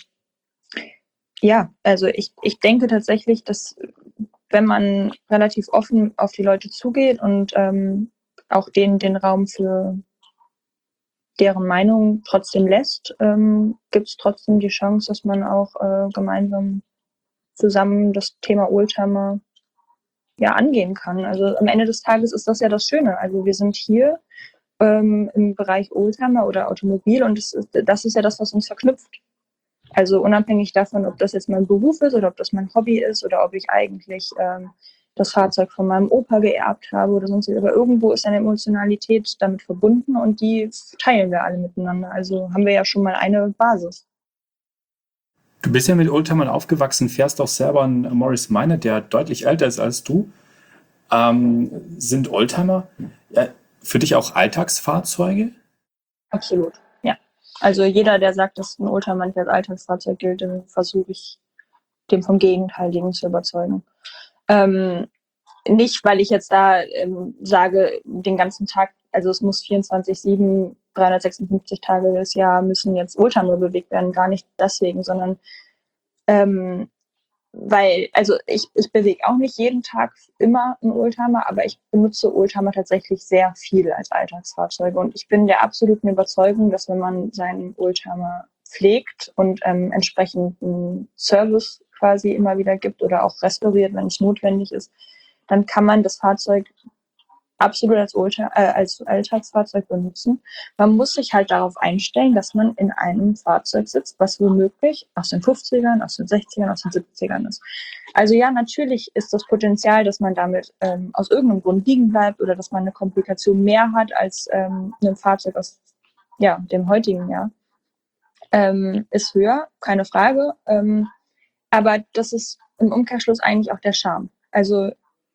ja, also ich, ich denke tatsächlich, dass wenn man relativ offen auf die Leute zugeht und ähm, auch denen den Raum für deren Meinung trotzdem lässt, ähm, gibt es trotzdem die Chance, dass man auch äh, gemeinsam zusammen das Thema Oldtimer ja angehen kann. Also am Ende des Tages ist das ja das Schöne. Also wir sind hier ähm, im Bereich Oldtimer oder Automobil und das ist, das ist ja das, was uns verknüpft. Also unabhängig davon, ob das jetzt mein Beruf ist oder ob das mein Hobby ist oder ob ich eigentlich ähm, das Fahrzeug von meinem Opa geerbt habe oder sonst was. Aber irgendwo ist eine Emotionalität damit verbunden und die teilen wir alle miteinander. Also haben wir ja schon mal eine Basis. Du bist ja mit Oldtimern aufgewachsen, fährst auch selber einen Morris Minor, der deutlich älter ist als du. Ähm, sind Oldtimer ja, für dich auch Alltagsfahrzeuge? Absolut, ja. Also jeder, der sagt, dass ein Oldtimer nicht als Alltagsfahrzeug gilt, dann versuche ich, dem vom Gegenteiligen zu überzeugen. Ähm, nicht, weil ich jetzt da ähm, sage, den ganzen Tag, also es muss vierundzwanzig sieben, dreihundertsechsundfünfzig Tage des Jahr müssen jetzt Oldtimer bewegt werden, gar nicht deswegen, sondern ähm, weil, also ich, ich bewege auch nicht jeden Tag immer einen Oldtimer, aber ich benutze Oldtimer tatsächlich sehr viel als Alltagsfahrzeuge. Und ich bin der absoluten Überzeugung, dass wenn man seinen Oldtimer pflegt und ähm, entsprechend einen Service quasi immer wieder gibt oder auch restauriert, wenn es notwendig ist, dann kann man das Fahrzeug absolut als, Oldtimer, äh, als Alltagsfahrzeug benutzen. Man muss sich halt darauf einstellen, dass man in einem Fahrzeug sitzt, was womöglich aus den fünfzigern, aus den sechzigern, aus den siebzigern ist. Also ja, natürlich ist das Potenzial, dass man damit ähm, aus irgendeinem Grund liegen bleibt oder dass man eine Komplikation mehr hat als ähm, ein Fahrzeug aus ja, dem heutigen Jahr, ähm, ist höher, keine Frage. Ähm, aber das ist im Umkehrschluss eigentlich auch der Charme. Also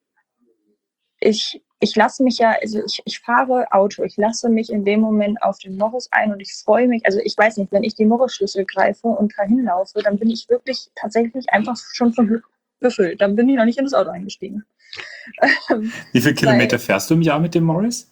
ich Ich lasse mich ja, also ich, ich fahre Auto, ich lasse mich in dem Moment auf den Morris ein und ich freue mich, also ich weiß nicht, wenn ich die Morris-Schlüssel greife und dahin laufe, dann bin ich wirklich tatsächlich einfach schon von Glück befüllt. Dann bin ich noch nicht in das Auto eingestiegen. Wie viele Kilometer Weil, fährst du im Jahr mit dem Morris?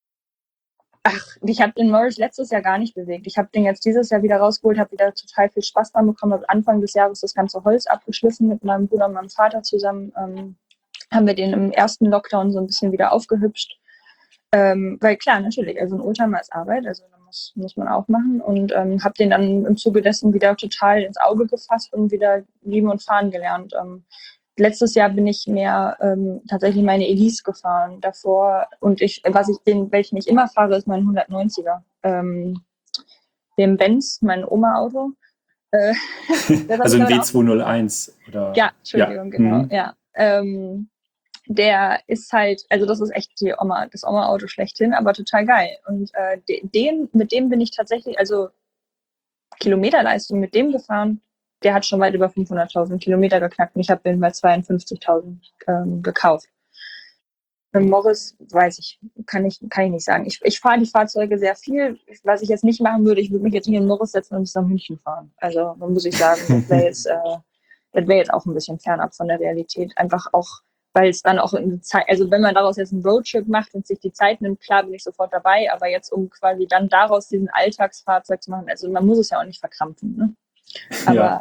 ach, ich habe den Morris letztes Jahr gar nicht bewegt. Ich habe den jetzt dieses Jahr wieder rausgeholt, habe wieder total viel Spaß dran bekommen, habe Anfang des Jahres das ganze Holz abgeschliffen mit meinem Bruder und meinem Vater zusammen. Ähm, haben wir den im ersten Lockdown so ein bisschen wieder aufgehübscht. Ähm, weil klar, natürlich, also ein Oldtimer ist Arbeit, also da muss, muss man auch machen. Und ähm, habe den dann im Zuge dessen wieder total ins Auge gefasst und wieder lieben und fahren gelernt. Ähm, letztes Jahr bin ich mehr ähm, tatsächlich meine Elise gefahren davor. Und ich, was ich den, welchen ich immer fahre, ist mein hundertneunziger. Ähm, dem Benz, mein Oma-Auto. Äh, das Also ich ein aber W auch. zweihunderteins oder Ja, Entschuldigung, ja. genau, Mhm. ja. Ähm, der ist halt, also das ist echt die Oma, das Oma-Auto schlechthin, aber total geil. Und äh, den, mit dem bin ich tatsächlich, also Kilometerleistung mit dem gefahren, der hat schon weit über fünfhunderttausend Kilometer geknackt und ich habe den bei zweiundfünfzigtausend ähm, gekauft. Mit Morris weiß ich, kann ich, kann ich nicht sagen. Ich, ich fahre die Fahrzeuge sehr viel. Was ich jetzt nicht machen würde, ich würde mich jetzt nicht in den Morris setzen und bis nach München fahren. Also, dann muss ich sagen, das wäre jetzt, äh, das wäre jetzt auch ein bisschen fernab von der Realität. Einfach auch, weil es dann auch in die Zeit, also wenn man daraus jetzt einen Roadtrip macht und sich die Zeit nimmt, klar bin ich sofort dabei, aber jetzt um quasi dann daraus diesen Alltagsfahrzeug zu machen, also man muss es ja auch nicht verkrampfen, ne? Ja. Aber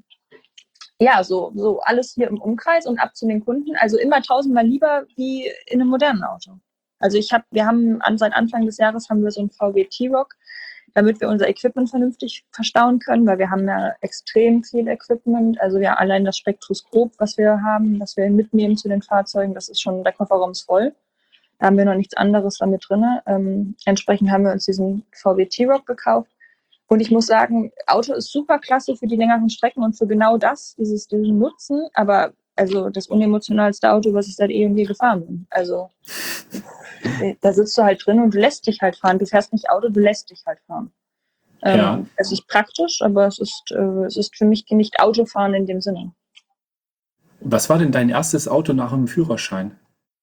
ja, so, so alles hier im Umkreis und ab zu den Kunden. Also immer tausendmal lieber wie in einem modernen Auto. Also ich habe, wir haben an, seit Anfang des Jahres haben wir so einen V W T-Rock, damit wir unser Equipment vernünftig verstauen können, weil wir haben ja extrem viel Equipment. Also ja, allein das Spektroskop, was wir haben, was wir mitnehmen zu den Fahrzeugen, das ist schon, der Kofferraum ist voll. Da haben wir noch nichts anderes damit drin. Ähm, entsprechend haben wir uns diesen V W T-Rock gekauft. Und ich muss sagen, Auto ist super klasse für die längeren Strecken und für genau das, dieses, diesen Nutzen, aber also das unemotionalste Auto, was ich seit eh und je gefahren bin. Also da sitzt du halt drin und du lässt dich halt fahren. Du fährst nicht Auto, du lässt dich halt fahren. Ja. Ähm, es ist praktisch, aber es ist, äh, es ist für mich nicht Autofahren in dem Sinne. Was war denn dein erstes Auto nach dem Führerschein?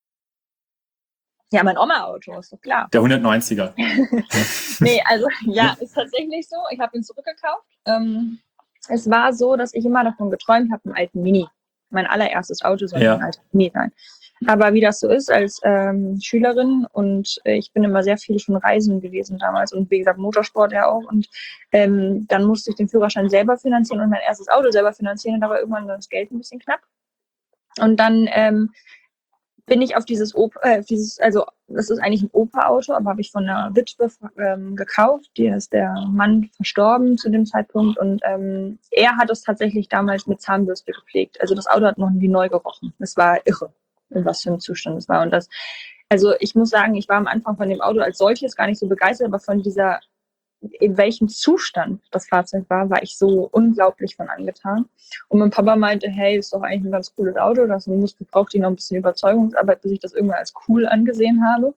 Ja, mein Oma-Auto, ist doch klar. Der hundertneunziger. Nee, also ja, ist tatsächlich so. Ich habe ihn zurückgekauft. Ähm, es war so, dass ich immer davon geträumt habe, einen alten Mini. Mein allererstes Auto soll Ja. ein alter Mini sein. Aber wie das so ist als ähm, Schülerin und äh, ich bin immer sehr viel schon reisen gewesen damals und wie gesagt Motorsport ja auch und ähm, dann musste ich den Führerschein selber finanzieren und mein erstes Auto selber finanzieren und da war irgendwann das Geld ein bisschen knapp. Und dann ähm, bin ich auf dieses Opa, äh, dieses, also das ist eigentlich ein Opa-Auto, aber habe ich von einer Witwe ähm, gekauft. Die ist der Mann verstorben zu dem Zeitpunkt und ähm, er hat es tatsächlich damals mit Zahnbürste gepflegt. Also das Auto hat noch wie neu gerochen. Das war irre, in was für einem Zustand es war. Und das, also ich muss sagen, ich war am Anfang von dem Auto als solches gar nicht so begeistert, aber von dieser, in welchem Zustand das Fahrzeug war, war ich so unglaublich von angetan. Und mein Papa meinte, hey, ist doch eigentlich ein ganz cooles Auto, das braucht ihn noch ein bisschen Überzeugungsarbeit, bis ich das irgendwann als cool angesehen habe.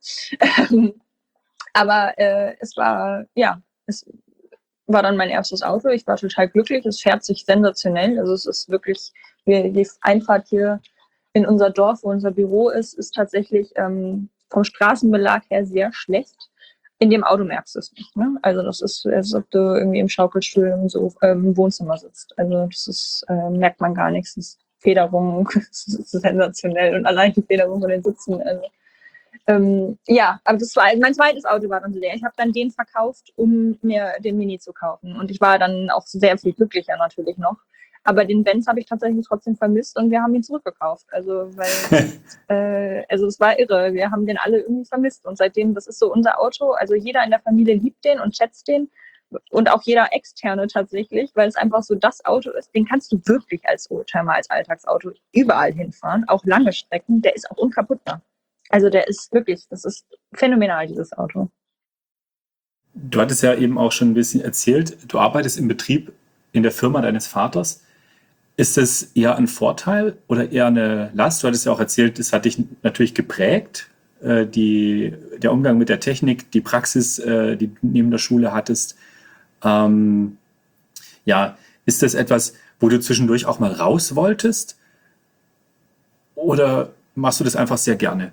Aber äh, es war, ja, es war dann mein erstes Auto. Ich war total glücklich, es fährt sich sensationell. Also es ist wirklich, die Einfahrt hier in unser Dorf, wo unser Büro ist, ist tatsächlich ähm, vom Straßenbelag her sehr schlecht. in dem Auto merkst du es nicht. Ne? Also das ist, als ob du irgendwie im Schaukelstuhl im, so, äh, im Wohnzimmer sitzt. Also das ist, äh, merkt man gar nichts. Das ist Federung, das ist sensationell und allein die Federung von den Sitzen. Also, ähm, ja, aber das war mein zweites Auto war dann so leer. Ich habe dann den verkauft, um mir den Mini zu kaufen. Und ich war dann auch sehr viel glücklicher natürlich noch. Aber den Benz habe ich tatsächlich trotzdem vermisst und wir haben ihn zurückgekauft. Also, weil, äh, also es war irre. Wir haben den alle irgendwie vermisst. Und seitdem, das ist so unser Auto. Also jeder in der Familie liebt den und schätzt den. Und auch jeder Externe tatsächlich, weil es einfach so das Auto ist. Den kannst du wirklich als Oldtimer, als Alltagsauto überall hinfahren. Auch lange Strecken. Der ist auch unkaputtbar. Also der ist wirklich, das ist phänomenal, dieses Auto. Du hattest ja eben auch schon ein bisschen erzählt, du arbeitest im Betrieb in der Firma deines Vaters. Ist das eher ein Vorteil oder eher eine Last? Du hattest ja auch erzählt, es hat dich natürlich geprägt, äh, die, der Umgang mit der Technik, die Praxis, äh, die du neben der Schule hattest. Ähm, ja, ist das etwas, wo du zwischendurch auch mal raus wolltest? Oder machst du das einfach sehr gerne?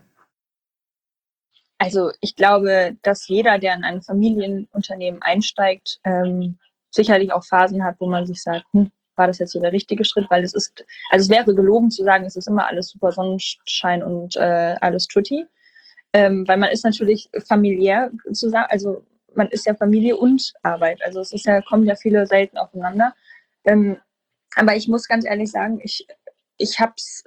Also ich glaube, dass jeder, der in ein Familienunternehmen einsteigt, ähm, sicherlich auch Phasen hat, wo man sich sagt, hm, war das jetzt so der richtige Schritt? Weil es ist, also es wäre gelogen zu sagen, es ist immer alles super Sonnenschein und äh, alles tutti. Ähm, weil man ist natürlich familiär zusammen, also man ist ja Familie und Arbeit. Also es ist ja, kommen ja viele selten aufeinander. Ähm, aber ich muss ganz ehrlich sagen, ich, ich hab's,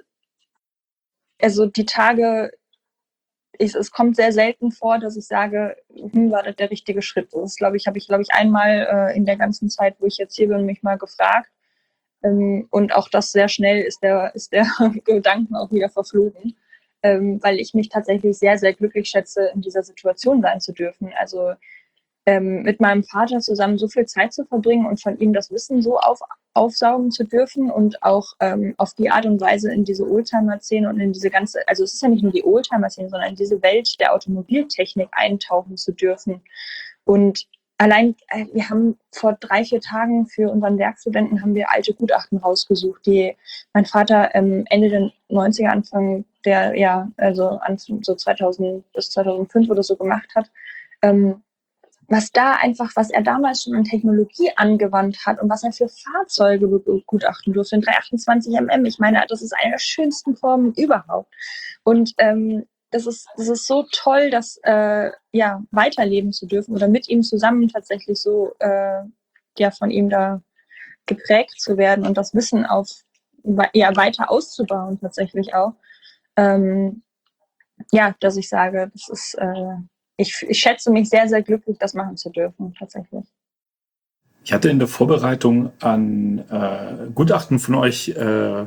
also die Tage, Ich, es kommt sehr selten vor, dass ich sage, hm, war das der richtige Schritt. Das glaube ich, habe ich, glaube ich, einmal äh, in der ganzen Zeit, wo ich jetzt hier bin, mich mal gefragt. Ähm, und auch das sehr schnell ist der, ist der Gedanken auch wieder verflogen, ähm, weil ich mich tatsächlich sehr, sehr glücklich schätze, in dieser Situation sein zu dürfen. Also ähm, mit meinem Vater zusammen so viel Zeit zu verbringen und von ihm das Wissen so auf, aufsaugen zu dürfen und auch ähm, auf die Art und Weise in diese Oldtimer-Szene und in diese ganze, also es ist ja nicht nur die Oldtimer-Szene, sondern in diese Welt der Automobiltechnik eintauchen zu dürfen. Und allein, äh, wir haben vor drei, vier Tagen für unseren Werkstudenten haben wir alte Gutachten rausgesucht, die mein Vater ähm, Ende der neunziger, Anfang der, ja, also Anfang so zweitausend bis zweitausendfünf oder so gemacht hat. Ähm, was da einfach, was er damals schon an Technologie angewandt hat und was er für Fahrzeuge begutachten durfte, in dreihundertachtundzwanzig Millimeter. Ich meine, das ist eine der schönsten Formen überhaupt. Und ähm, das ist, das ist so toll, das äh, ja, weiterleben zu dürfen oder mit ihm zusammen tatsächlich so äh, ja, von ihm da geprägt zu werden und das Wissen auf ja, weiter auszubauen tatsächlich auch. Ähm, ja, dass ich sage, das ist äh, Ich, ich schätze mich sehr, sehr glücklich, das machen zu dürfen, tatsächlich. Ich hatte in der Vorbereitung an äh, Gutachten von euch äh,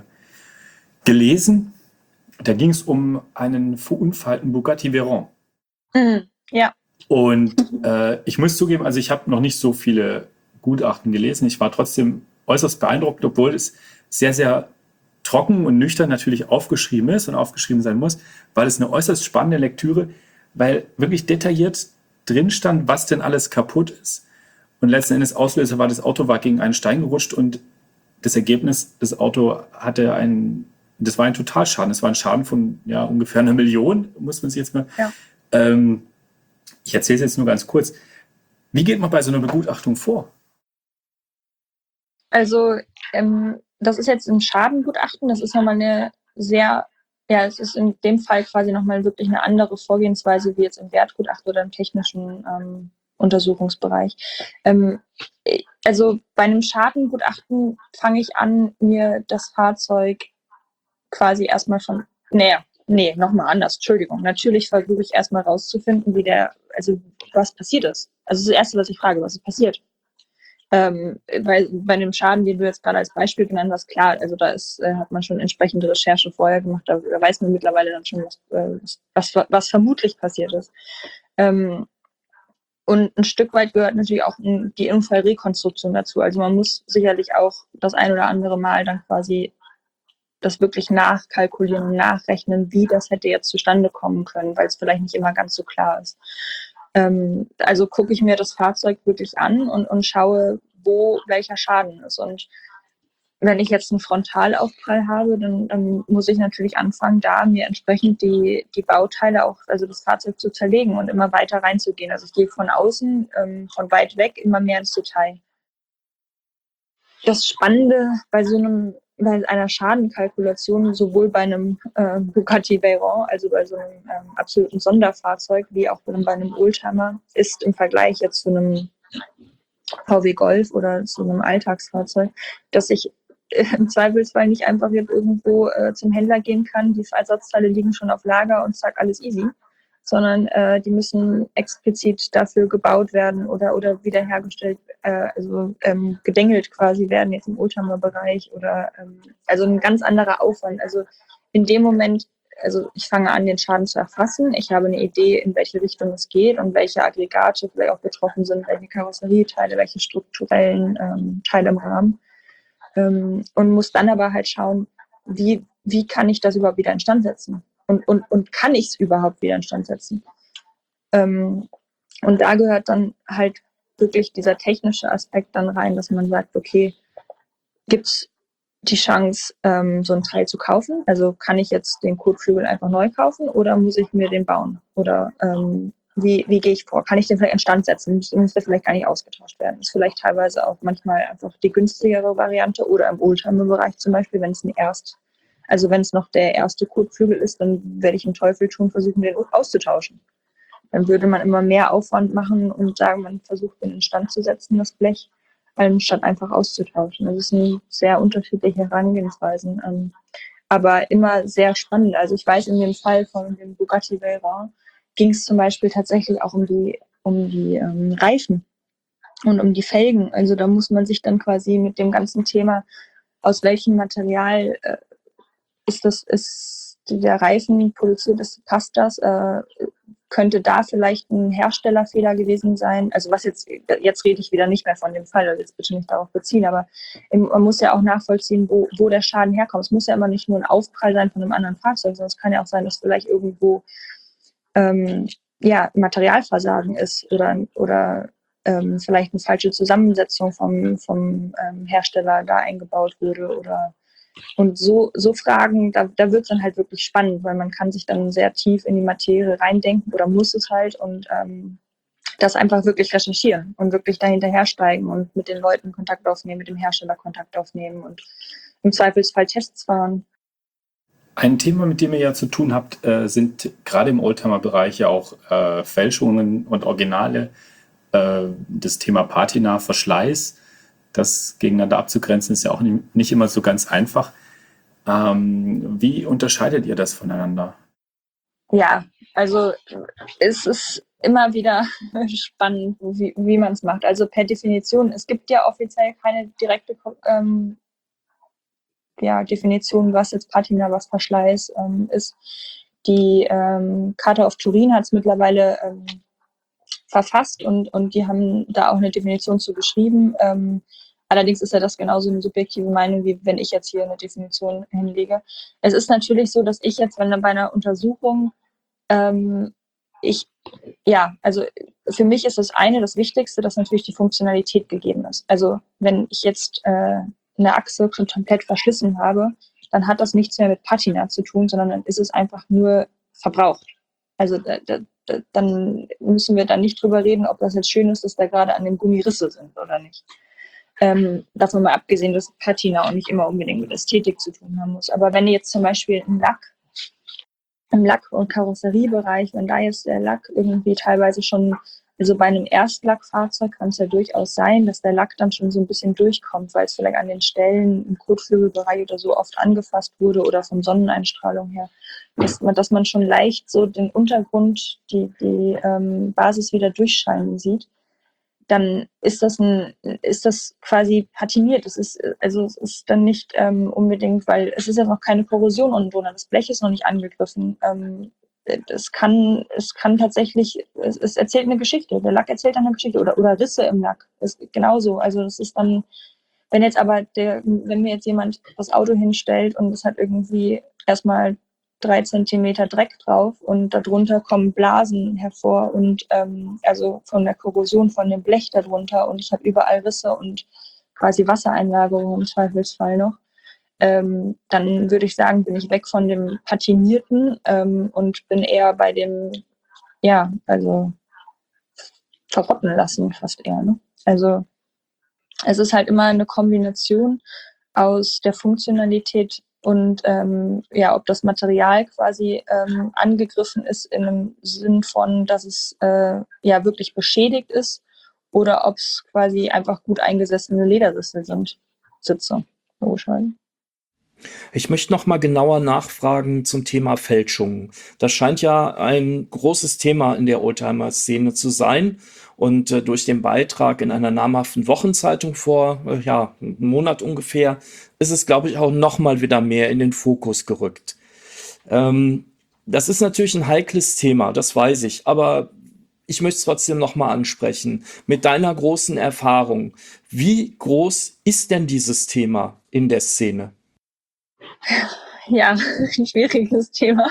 gelesen. Da ging es um einen verunfallten Bugatti Veyron. Mhm, ja. Und äh, ich muss zugeben, also ich habe noch nicht so viele Gutachten gelesen. Ich war trotzdem äußerst beeindruckt, obwohl es sehr, sehr trocken und nüchtern natürlich aufgeschrieben ist und aufgeschrieben sein muss, weil es eine äußerst spannende Lektüre, weil wirklich detailliert drin stand, was denn alles kaputt ist. Und letzten Endes Auslöser war, das Auto war gegen einen Stein gerutscht und das Ergebnis, das Auto hatte einen, das war ein Totalschaden. Das war ein Schaden von ja, ungefähr einer Million, muss man sich jetzt mal... Ja. Ähm, ich erzähle es jetzt nur ganz kurz. Wie geht man bei so einer Begutachtung vor? Also ähm, das ist jetzt ein Schadengutachten, das ist nochmal eine sehr, ja, es ist in dem Fall quasi nochmal wirklich eine andere Vorgehensweise wie jetzt im Wertgutachten oder im technischen ähm, Untersuchungsbereich. Ähm, also bei einem Schadengutachten fange ich an, mir das Fahrzeug quasi erstmal von, naja, nee, nochmal anders, Entschuldigung. Natürlich versuche ich erstmal rauszufinden, wie der, also was passiert ist. Also das Erste, was ich frage, was ist passiert? Ähm, weil bei dem Schaden, den du jetzt gerade als Beispiel genannt hast, klar, also da ist, äh, hat man schon entsprechende Recherche vorher gemacht, da, da weiß man mittlerweile dann schon, was, äh, was, was vermutlich passiert ist. Ähm, und ein Stück weit gehört natürlich auch die Unfallrekonstruktion dazu. Also man muss sicherlich auch das ein oder andere Mal dann quasi das wirklich nachkalkulieren und nachrechnen, wie das hätte jetzt zustande kommen können, weil es vielleicht nicht immer ganz so klar ist. Ähm, also gucke ich mir das Fahrzeug wirklich an und, und schaue, wo welcher Schaden ist. Und wenn ich jetzt einen Frontalaufprall habe, dann, dann muss ich natürlich anfangen, da mir entsprechend die, die Bauteile auch, also das Fahrzeug zu zerlegen und immer weiter reinzugehen. Also ich gehe von außen, ähm, von weit weg immer mehr ins Detail. Das Spannende bei so einem, bei einer Schadenkalkulation, sowohl bei einem äh, Bugatti Veyron, also bei so einem ähm, absoluten Sonderfahrzeug, wie auch bei einem Oldtimer, ist im Vergleich jetzt zu einem V W Golf oder zu einem Alltagsfahrzeug, dass ich äh, im Zweifelsfall nicht einfach jetzt irgendwo äh, zum Händler gehen kann, die Ersatzteile liegen schon auf Lager und zack, alles easy, sondern äh, die müssen explizit dafür gebaut werden oder, oder wiederhergestellt, äh, also ähm, gedengelt quasi werden, jetzt im Oldtimer-Bereich oder ähm, also ein ganz anderer Aufwand. Also in dem Moment, also ich fange an, den Schaden zu erfassen. Ich habe eine Idee, in welche Richtung es geht und welche Aggregate vielleicht auch betroffen sind, welche Karosserieteile, welche strukturellen ähm, Teile im Rahmen. Ähm, und muss dann aber halt schauen, wie, wie kann ich das überhaupt wieder instand setzen? Und, und, und kann ich es überhaupt wieder instand setzen? Ähm, und da gehört dann halt wirklich dieser technische Aspekt dann rein, dass man sagt, okay, gibt es die Chance, ähm, so ein Teil zu kaufen? Also kann ich jetzt den Kotflügel einfach neu kaufen oder muss ich mir den bauen? Oder ähm, wie, wie gehe ich vor? Kann ich den vielleicht instand setzen? Muss der vielleicht gar nicht ausgetauscht werden? Ist vielleicht teilweise auch manchmal einfach die günstigere Variante oder im Oldtimer-Bereich zum Beispiel, wenn es ein Erst, also wenn es noch der erste Kotflügel ist, dann werde ich im Teufel tun, versuchen, den auszutauschen. Dann würde man immer mehr Aufwand machen und sagen, man versucht, den instand zu setzen, das Blech, anstatt einfach auszutauschen. Das sind sehr unterschiedliche Herangehensweisen, ähm, aber immer sehr spannend. Also ich weiß, in dem Fall von dem Bugatti Veyron ging es zum Beispiel tatsächlich auch um die, um die ähm, Reifen und um die Felgen. Also da muss man sich dann quasi mit dem ganzen Thema, aus welchem Material äh, ist das, ist der Reifen produziert, ist, passt das, äh, könnte da vielleicht ein Herstellerfehler gewesen sein. Also was jetzt, jetzt rede ich wieder nicht mehr von dem Fall, also jetzt bitte nicht darauf beziehen, aber man muss ja auch nachvollziehen, wo, wo der Schaden herkommt. Es muss ja immer nicht nur ein Aufprall sein von einem anderen Fahrzeug, sondern es kann ja auch sein, dass vielleicht irgendwo ähm, ja, Materialversagen ist oder, oder ähm, vielleicht eine falsche Zusammensetzung vom, vom ähm, Hersteller da eingebaut wurde oder und so, so Fragen, da, da wird es dann halt wirklich spannend, weil man kann sich dann sehr tief in die Materie reindenken oder muss es halt und ähm, das einfach wirklich recherchieren und wirklich dahinterher steigen und mit den Leuten Kontakt aufnehmen, mit dem Hersteller Kontakt aufnehmen und im Zweifelsfall Tests fahren. Ein Thema, mit dem ihr ja zu tun habt, äh, sind gerade im Oldtimer-Bereich ja auch äh, Fälschungen und Originale. Äh, das Thema Patina, Verschleiß. Das gegeneinander abzugrenzen, ist ja auch nicht immer so ganz einfach. Ähm, wie unterscheidet ihr das voneinander? Ja, also es ist immer wieder spannend, wie, wie man es macht. Also per Definition, es gibt ja offiziell keine direkte ähm, ja, Definition, was jetzt Patina, was Verschleiß ähm, ist. Die ähm, Charta of Turin hat es mittlerweile ähm, verfasst und, und die haben da auch eine Definition zu geschrieben. Ähm, allerdings ist ja das genauso eine subjektive Meinung, wie wenn ich jetzt hier eine Definition hinlege. Es ist natürlich so, dass ich jetzt, wenn bei einer Untersuchung, ähm, ich, ja, also für mich ist das eine, das Wichtigste, dass natürlich die Funktionalität gegeben ist. Also wenn ich jetzt äh, eine Achse schon komplett verschlissen habe, dann hat das nichts mehr mit Patina zu tun, sondern dann ist es einfach nur verbraucht. Also da, da, dann müssen wir da nicht drüber reden, ob das jetzt schön ist, dass da gerade an dem Gummi Risse sind oder nicht. Ähm, davon mal abgesehen, dass Patina auch nicht immer unbedingt mit Ästhetik zu tun haben muss. Aber wenn jetzt zum Beispiel ein Lack, im Lack- und Karosseriebereich, wenn da jetzt der Lack irgendwie teilweise schon, also bei einem Erstlackfahrzeug kann es ja durchaus sein, dass der Lack dann schon so ein bisschen durchkommt, weil es vielleicht an den Stellen im Kotflügelbereich oder so oft angefasst wurde oder von Sonneneinstrahlung her, dass man, dass man schon leicht so den Untergrund, die, die ähm, Basis wieder durchscheinen sieht, dann ist das ein, ist das quasi patiniert. Es ist, also es ist dann nicht ähm, unbedingt, weil es ist ja noch keine Korrosion unten drunter, das Blech ist noch nicht angegriffen. Ähm, es kann, es kann tatsächlich, es, es erzählt eine Geschichte. Der Lack erzählt dann eine Geschichte oder, oder Risse im Lack. Das ist genauso. Also das ist dann, wenn jetzt aber der, wenn mir jetzt jemand das Auto hinstellt und es hat irgendwie erstmal drei Zentimeter Dreck drauf und darunter kommen Blasen hervor und ähm, also von der Korrosion von dem Blech darunter und ich habe überall Risse und quasi Wassereinlagerung im Zweifelsfall noch, ähm, dann würde ich sagen, bin ich weg von dem Patinierten ähm, und bin eher bei dem, ja, also verrotten lassen fast eher. Ne? Also es ist halt immer eine Kombination aus der Funktionalität und ähm, ja, ob das Material quasi ähm, angegriffen ist in einem Sinn von, dass es äh, ja wirklich beschädigt ist oder ob es quasi einfach gut eingesessene Ledersitze sind. Sitze, logischerweise. Ich möchte noch mal genauer nachfragen zum Thema Fälschungen. Das scheint ja ein großes Thema in der Oldtimer-Szene zu sein. Und äh, durch den Beitrag in einer namhaften Wochenzeitung vor äh, ja, einem Monat ungefähr ist es, glaube ich, auch noch mal wieder mehr in den Fokus gerückt. Ähm, das ist natürlich ein heikles Thema, das weiß ich. Aber ich möchte es trotzdem noch mal ansprechen. Mit deiner großen Erfahrung, wie groß ist denn dieses Thema in der Szene? Ja, ein schwieriges Thema.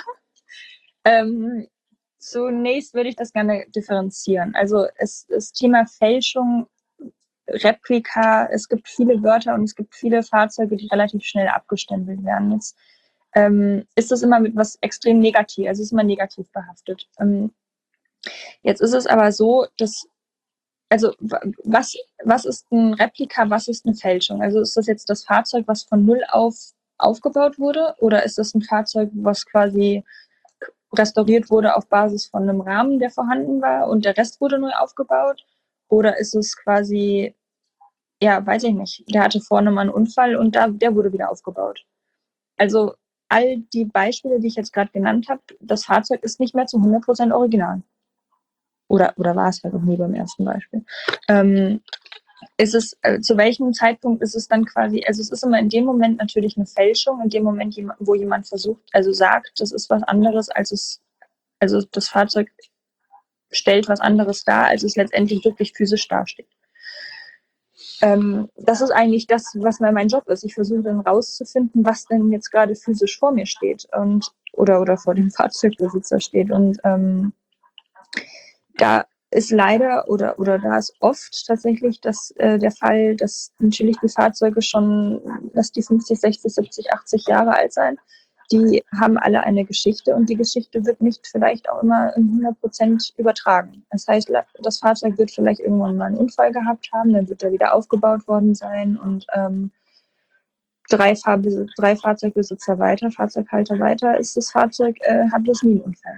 Ähm, zunächst würde ich das gerne differenzieren. Also es, das Thema Fälschung, Replika, es gibt viele Wörter und es gibt viele Fahrzeuge, die relativ schnell abgestempelt werden. Jetzt ähm, ist das immer mit was extrem negativ, also es ist immer negativ behaftet. Ähm, jetzt ist es aber so, dass also was, was ist ein Replika, was ist eine Fälschung? Also ist das jetzt das Fahrzeug, was von null auf aufgebaut wurde, oder ist das ein Fahrzeug, was quasi restauriert wurde auf Basis von einem Rahmen, der vorhanden war und der Rest wurde neu aufgebaut? Oder ist es quasi, ja, weiß ich nicht, der hatte vorne mal einen Unfall und da, der wurde wieder aufgebaut? Also all die Beispiele, die ich jetzt gerade genannt habe, das Fahrzeug ist nicht mehr zu hundert Prozent original. Oder, oder war es halt noch nie beim ersten Beispiel. Ähm, ist es, äh, zu welchem Zeitpunkt ist es dann quasi, also es ist immer in dem Moment natürlich eine Fälschung, in dem Moment, wo jemand versucht, also sagt, das ist was anderes, als es, also das Fahrzeug stellt was anderes dar, als es letztendlich wirklich physisch dasteht. Ähm, das ist eigentlich das, was mein Job ist. Ich versuche dann rauszufinden, was denn jetzt gerade physisch vor mir steht und oder, oder vor dem Fahrzeugbesitzer steht. Und ähm, da ist leider oder, oder da ist oft tatsächlich das, äh, der Fall, dass natürlich die Fahrzeuge schon, dass die fünfzig, sechzig, siebzig, achtzig Jahre alt sein. Die haben alle eine Geschichte und die Geschichte wird nicht vielleicht auch immer in hundert Prozent übertragen. Das heißt, das Fahrzeug wird vielleicht irgendwann mal einen Unfall gehabt haben, dann wird er wieder aufgebaut worden sein und ähm, drei, Fahr- drei Fahrzeugbesitzer weiter, Fahrzeughalter weiter, ist das Fahrzeug, äh, hat bloß nie einen Unfall.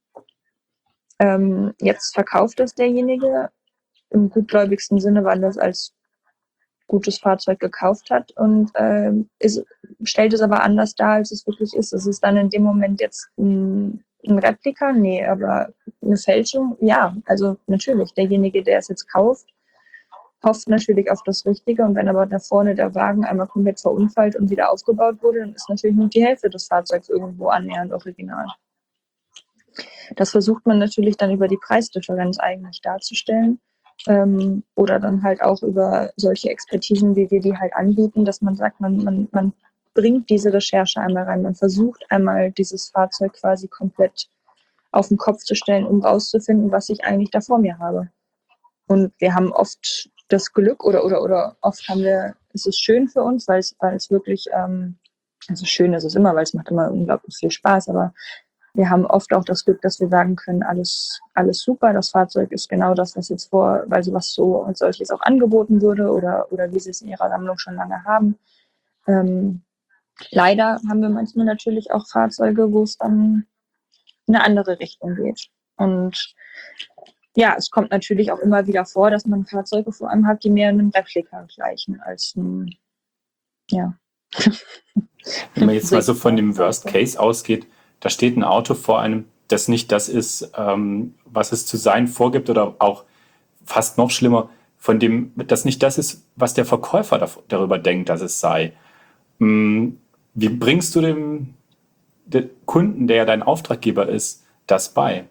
Ähm, jetzt verkauft es derjenige im gutgläubigsten Sinne, weil er es als gutes Fahrzeug gekauft hat und ähm, ist, stellt es aber anders dar, als es wirklich ist. Ist es dann in dem Moment jetzt ein, ein Replika? Nee, aber eine Fälschung? Ja, also natürlich. Derjenige, der es jetzt kauft, hofft natürlich auf das Richtige und wenn aber da vorne der Wagen einmal komplett verunfallt und wieder aufgebaut wurde, dann ist natürlich nur die Hälfte des Fahrzeugs irgendwo annähernd original. Das versucht man natürlich dann über die Preisdifferenz eigentlich darzustellen ähm, oder dann halt auch über solche Expertisen, wie wir die halt anbieten, dass man sagt, man, man, man bringt diese Recherche einmal rein, man versucht einmal dieses Fahrzeug quasi komplett auf den Kopf zu stellen, um rauszufinden, was ich eigentlich da vor mir habe. Und wir haben oft das Glück oder, oder, oder oft haben wir, es ist schön für uns, weil es, weil es wirklich, ähm, also schön ist es immer, weil es macht immer unglaublich viel Spaß, aber wir haben oft auch das Glück, dass wir sagen können, alles, alles super, das Fahrzeug ist genau das, was jetzt vor, weil sowas so und solches auch angeboten wurde oder, oder wie sie es in ihrer Sammlung schon lange haben. Ähm, leider haben wir manchmal natürlich auch Fahrzeuge, wo es dann in eine andere Richtung geht. Und ja, es kommt natürlich auch immer wieder vor, dass man Fahrzeuge vor allem hat, die mehr einem Replika gleichen als ein, ja. Wenn man jetzt mal so von dem Worst Case ausgeht, da steht ein Auto vor einem, das nicht das ist, ähm, was es zu sein vorgibt oder auch fast noch schlimmer, von dem, das nicht das ist, was der Verkäufer da, darüber denkt, dass es sei. Hm, wie bringst du dem, dem Kunden, der ja dein Auftraggeber ist, das bei?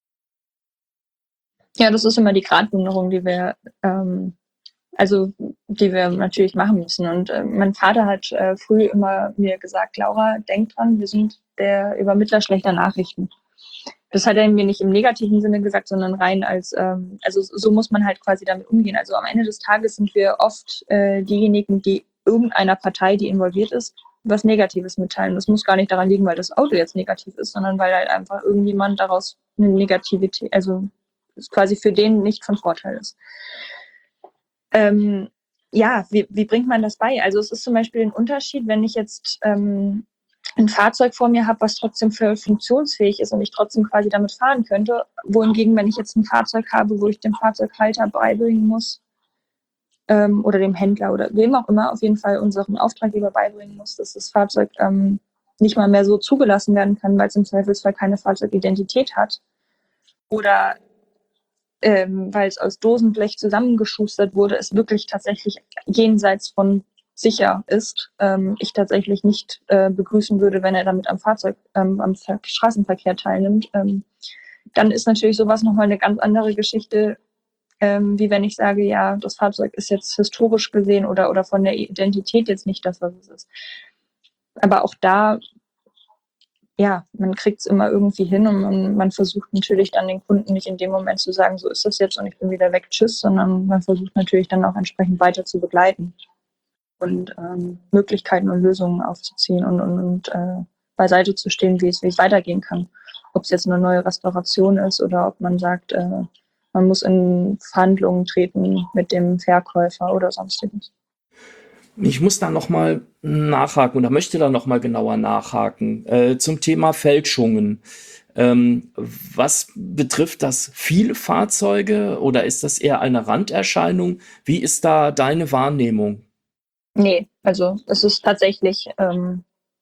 Ja, das ist immer die Gratwanderung, die wir, ähm, also die wir natürlich machen müssen. Und äh, mein Vater hat äh, früh immer mir gesagt, Laura, denk dran, wir sind der Übermittler schlechter Nachrichten. Das hat er mir nicht im negativen Sinne gesagt, sondern rein als, ähm, also so muss man halt quasi damit umgehen. Also am Ende des Tages sind wir oft äh, diejenigen, die irgendeiner Partei, die involviert ist, was Negatives mitteilen. Das muss gar nicht daran liegen, weil das Auto jetzt negativ ist, sondern weil halt einfach irgendjemand daraus eine Negativität, also quasi für den nicht von Vorteil ist. Ähm, ja, wie, wie bringt man das bei? Also es ist zum Beispiel ein Unterschied, wenn ich jetzt ähm, ein Fahrzeug vor mir habe, was trotzdem voll funktionsfähig ist und ich trotzdem quasi damit fahren könnte, wohingegen, wenn ich jetzt ein Fahrzeug habe, wo ich dem Fahrzeughalter beibringen muss, ähm, oder dem Händler oder wem auch immer, auf jeden Fall unseren Auftraggeber beibringen muss, dass das Fahrzeug ähm, nicht mal mehr so zugelassen werden kann, weil es im Zweifelsfall keine Fahrzeugidentität hat oder ähm, weil es aus Dosenblech zusammengeschustert wurde, es wirklich tatsächlich jenseits von sicher ist, ähm, ich tatsächlich nicht äh, begrüßen würde, wenn er damit am Fahrzeug, ähm, am Ver- Straßenverkehr teilnimmt. Ähm, dann ist natürlich sowas nochmal eine ganz andere Geschichte, ähm, wie wenn ich sage, ja, das Fahrzeug ist jetzt historisch gesehen oder, oder von der Identität jetzt nicht das, was es ist. Aber auch da, ja, man kriegt es immer irgendwie hin und man, man versucht natürlich dann den Kunden nicht in dem Moment zu sagen, so ist das jetzt und ich bin wieder weg, tschüss, sondern man versucht natürlich dann auch entsprechend weiter zu begleiten und ähm, Möglichkeiten und Lösungen aufzuziehen und, und, und äh, beiseite zu stehen, wie es, wie es weitergehen kann. Ob es jetzt eine neue Restauration ist oder ob man sagt, äh, man muss in Verhandlungen treten mit dem Verkäufer oder sonstiges. Ich muss da noch mal nachhaken oder möchte da noch mal genauer nachhaken äh, zum Thema Fälschungen. Ähm, was betrifft das viele Fahrzeuge oder ist das eher eine Randerscheinung? Wie ist da deine Wahrnehmung? Nee, also es ist tatsächlich, ähm,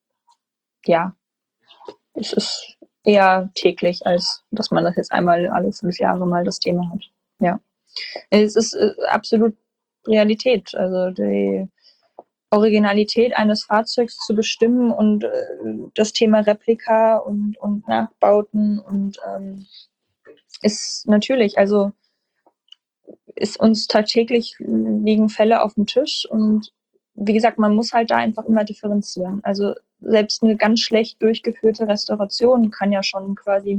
ja, es ist eher täglich, als dass man das jetzt einmal alle fünf Jahre mal das Thema hat. Ja, es ist äh, absolut Realität. Also die Originalität eines Fahrzeugs zu bestimmen und äh, das Thema Replika und, und Nachbauten und ähm, ist natürlich, also ist uns tagtäglich liegen Fälle auf dem Tisch und wie gesagt, man muss halt da einfach immer differenzieren. Also selbst eine ganz schlecht durchgeführte Restauration kann ja schon quasi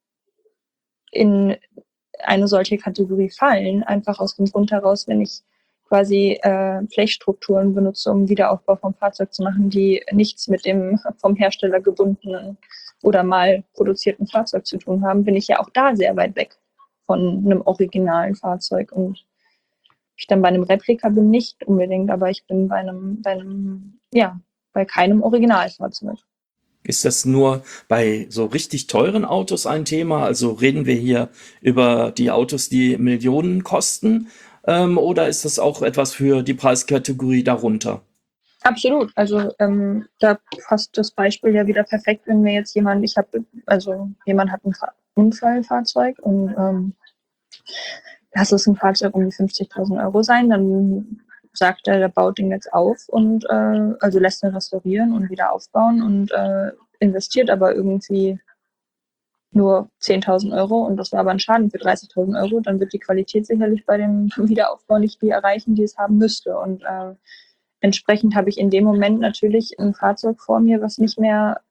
in eine solche Kategorie fallen, einfach aus dem Grund heraus, wenn ich quasi äh, Blechstrukturen benutze, um Wiederaufbau vom Fahrzeug zu machen, die nichts mit dem vom Hersteller gebundenen oder mal produzierten Fahrzeug zu tun haben, bin ich ja auch da sehr weit weg von einem originalen Fahrzeug. Und ich dann bei einem Replika bin nicht unbedingt, aber ich bin bei einem, bei einem, ja, bei keinem Originalfahrzeug. Ist das nur bei so richtig teuren Autos ein Thema? Also reden wir hier über die Autos, die Millionen kosten? Ähm, oder ist das auch etwas für die Preiskategorie darunter? Absolut. Also ähm, da passt das Beispiel ja wieder perfekt, wenn mir jetzt jemand, ich habe, also jemand hat ein Fa- Unfallfahrzeug und ähm, lass es ein Fahrzeug um die fünfzigtausend Euro sein, dann sagt er, der baut den jetzt auf und äh, also lässt ihn restaurieren und wieder aufbauen und äh, investiert aber irgendwie nur zehntausend Euro und das war aber ein Schaden für dreißigtausend Euro, dann wird die Qualität sicherlich bei dem Wiederaufbau nicht die erreichen, die es haben müsste. Und äh, entsprechend habe ich in dem Moment natürlich ein Fahrzeug vor mir, was nicht mehr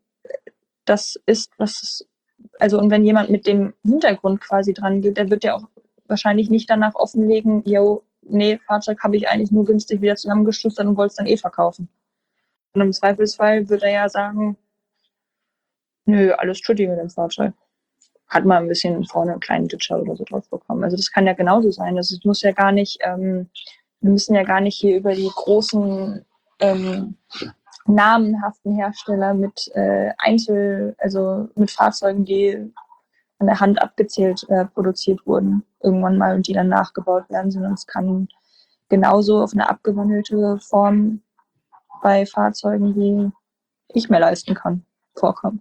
das ist, was es, also und wenn jemand mit dem Hintergrund quasi dran geht, der wird ja auch wahrscheinlich nicht danach offenlegen, yo, nee, Fahrzeug habe ich eigentlich nur günstig wieder zusammengeschustert und wollte es dann eh verkaufen. Und im Zweifelsfall würde er ja sagen, nö, alles tutti mit dem Fahrzeug. Hat mal ein bisschen vorne einen kleinen Ditcher oder so drauf bekommen. Also das kann ja genauso sein. Das muss ja gar nicht, ähm, wir müssen ja gar nicht hier über die großen ähm, namenhaften Hersteller mit äh, Einzel, also mit Fahrzeugen, die an der Hand abgezählt äh, produziert wurden, irgendwann mal und die dann nachgebaut werden, sondern es kann genauso auf eine abgewandelte Form bei Fahrzeugen, die ich mir leisten kann, vorkommen.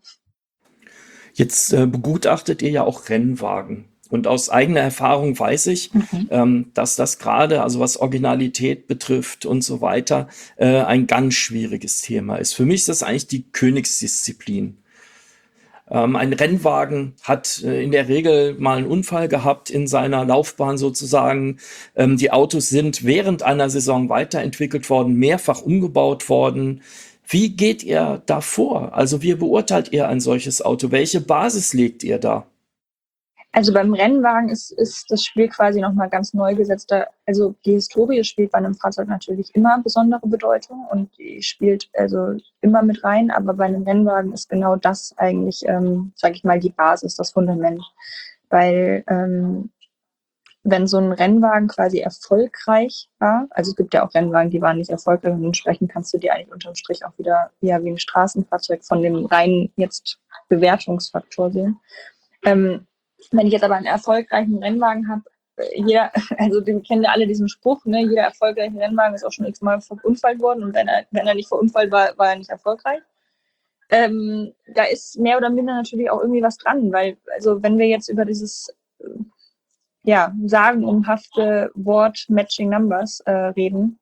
Jetzt äh, begutachtet ihr ja auch Rennwagen. Und aus eigener Erfahrung weiß ich, mhm. ähm, dass das gerade, also was Originalität betrifft und so weiter, äh, ein ganz schwieriges Thema ist. Für mich ist das eigentlich die Königsdisziplin. Ähm, ein Rennwagen hat äh, in der Regel mal einen Unfall gehabt in seiner Laufbahn sozusagen. Ähm, die Autos sind während einer Saison weiterentwickelt worden, mehrfach umgebaut worden. Wie geht ihr da vor? Also wie beurteilt ihr ein solches Auto? Welche Basis legt ihr da? Also beim Rennwagen ist, ist das Spiel quasi nochmal ganz neu gesetzt. Da- Also die Historie spielt bei einem Fahrzeug natürlich immer besondere Bedeutung und die spielt also immer mit rein, aber bei einem Rennwagen ist genau das eigentlich, ähm, sage ich mal, die Basis, das Fundament. Weil ähm, wenn so ein Rennwagen quasi erfolgreich war, also es gibt ja auch Rennwagen, die waren nicht erfolgreich und entsprechend kannst du die eigentlich unterm Strich auch wieder eher wie ein Straßenfahrzeug von dem reinen jetzt Bewertungsfaktor sehen. Ähm, wenn ich jetzt aber einen erfolgreichen Rennwagen habe, äh, jeder, also den kennen ja alle diesen Spruch, ne, jeder erfolgreiche Rennwagen ist auch schon x-mal verunfallt worden und wenn er, wenn er nicht verunfallt war, war er nicht erfolgreich. Ähm, da ist mehr oder minder natürlich auch irgendwie was dran, weil, also wenn wir jetzt über dieses äh, ja, sagenumhafte Wort Matching Numbers äh, reden,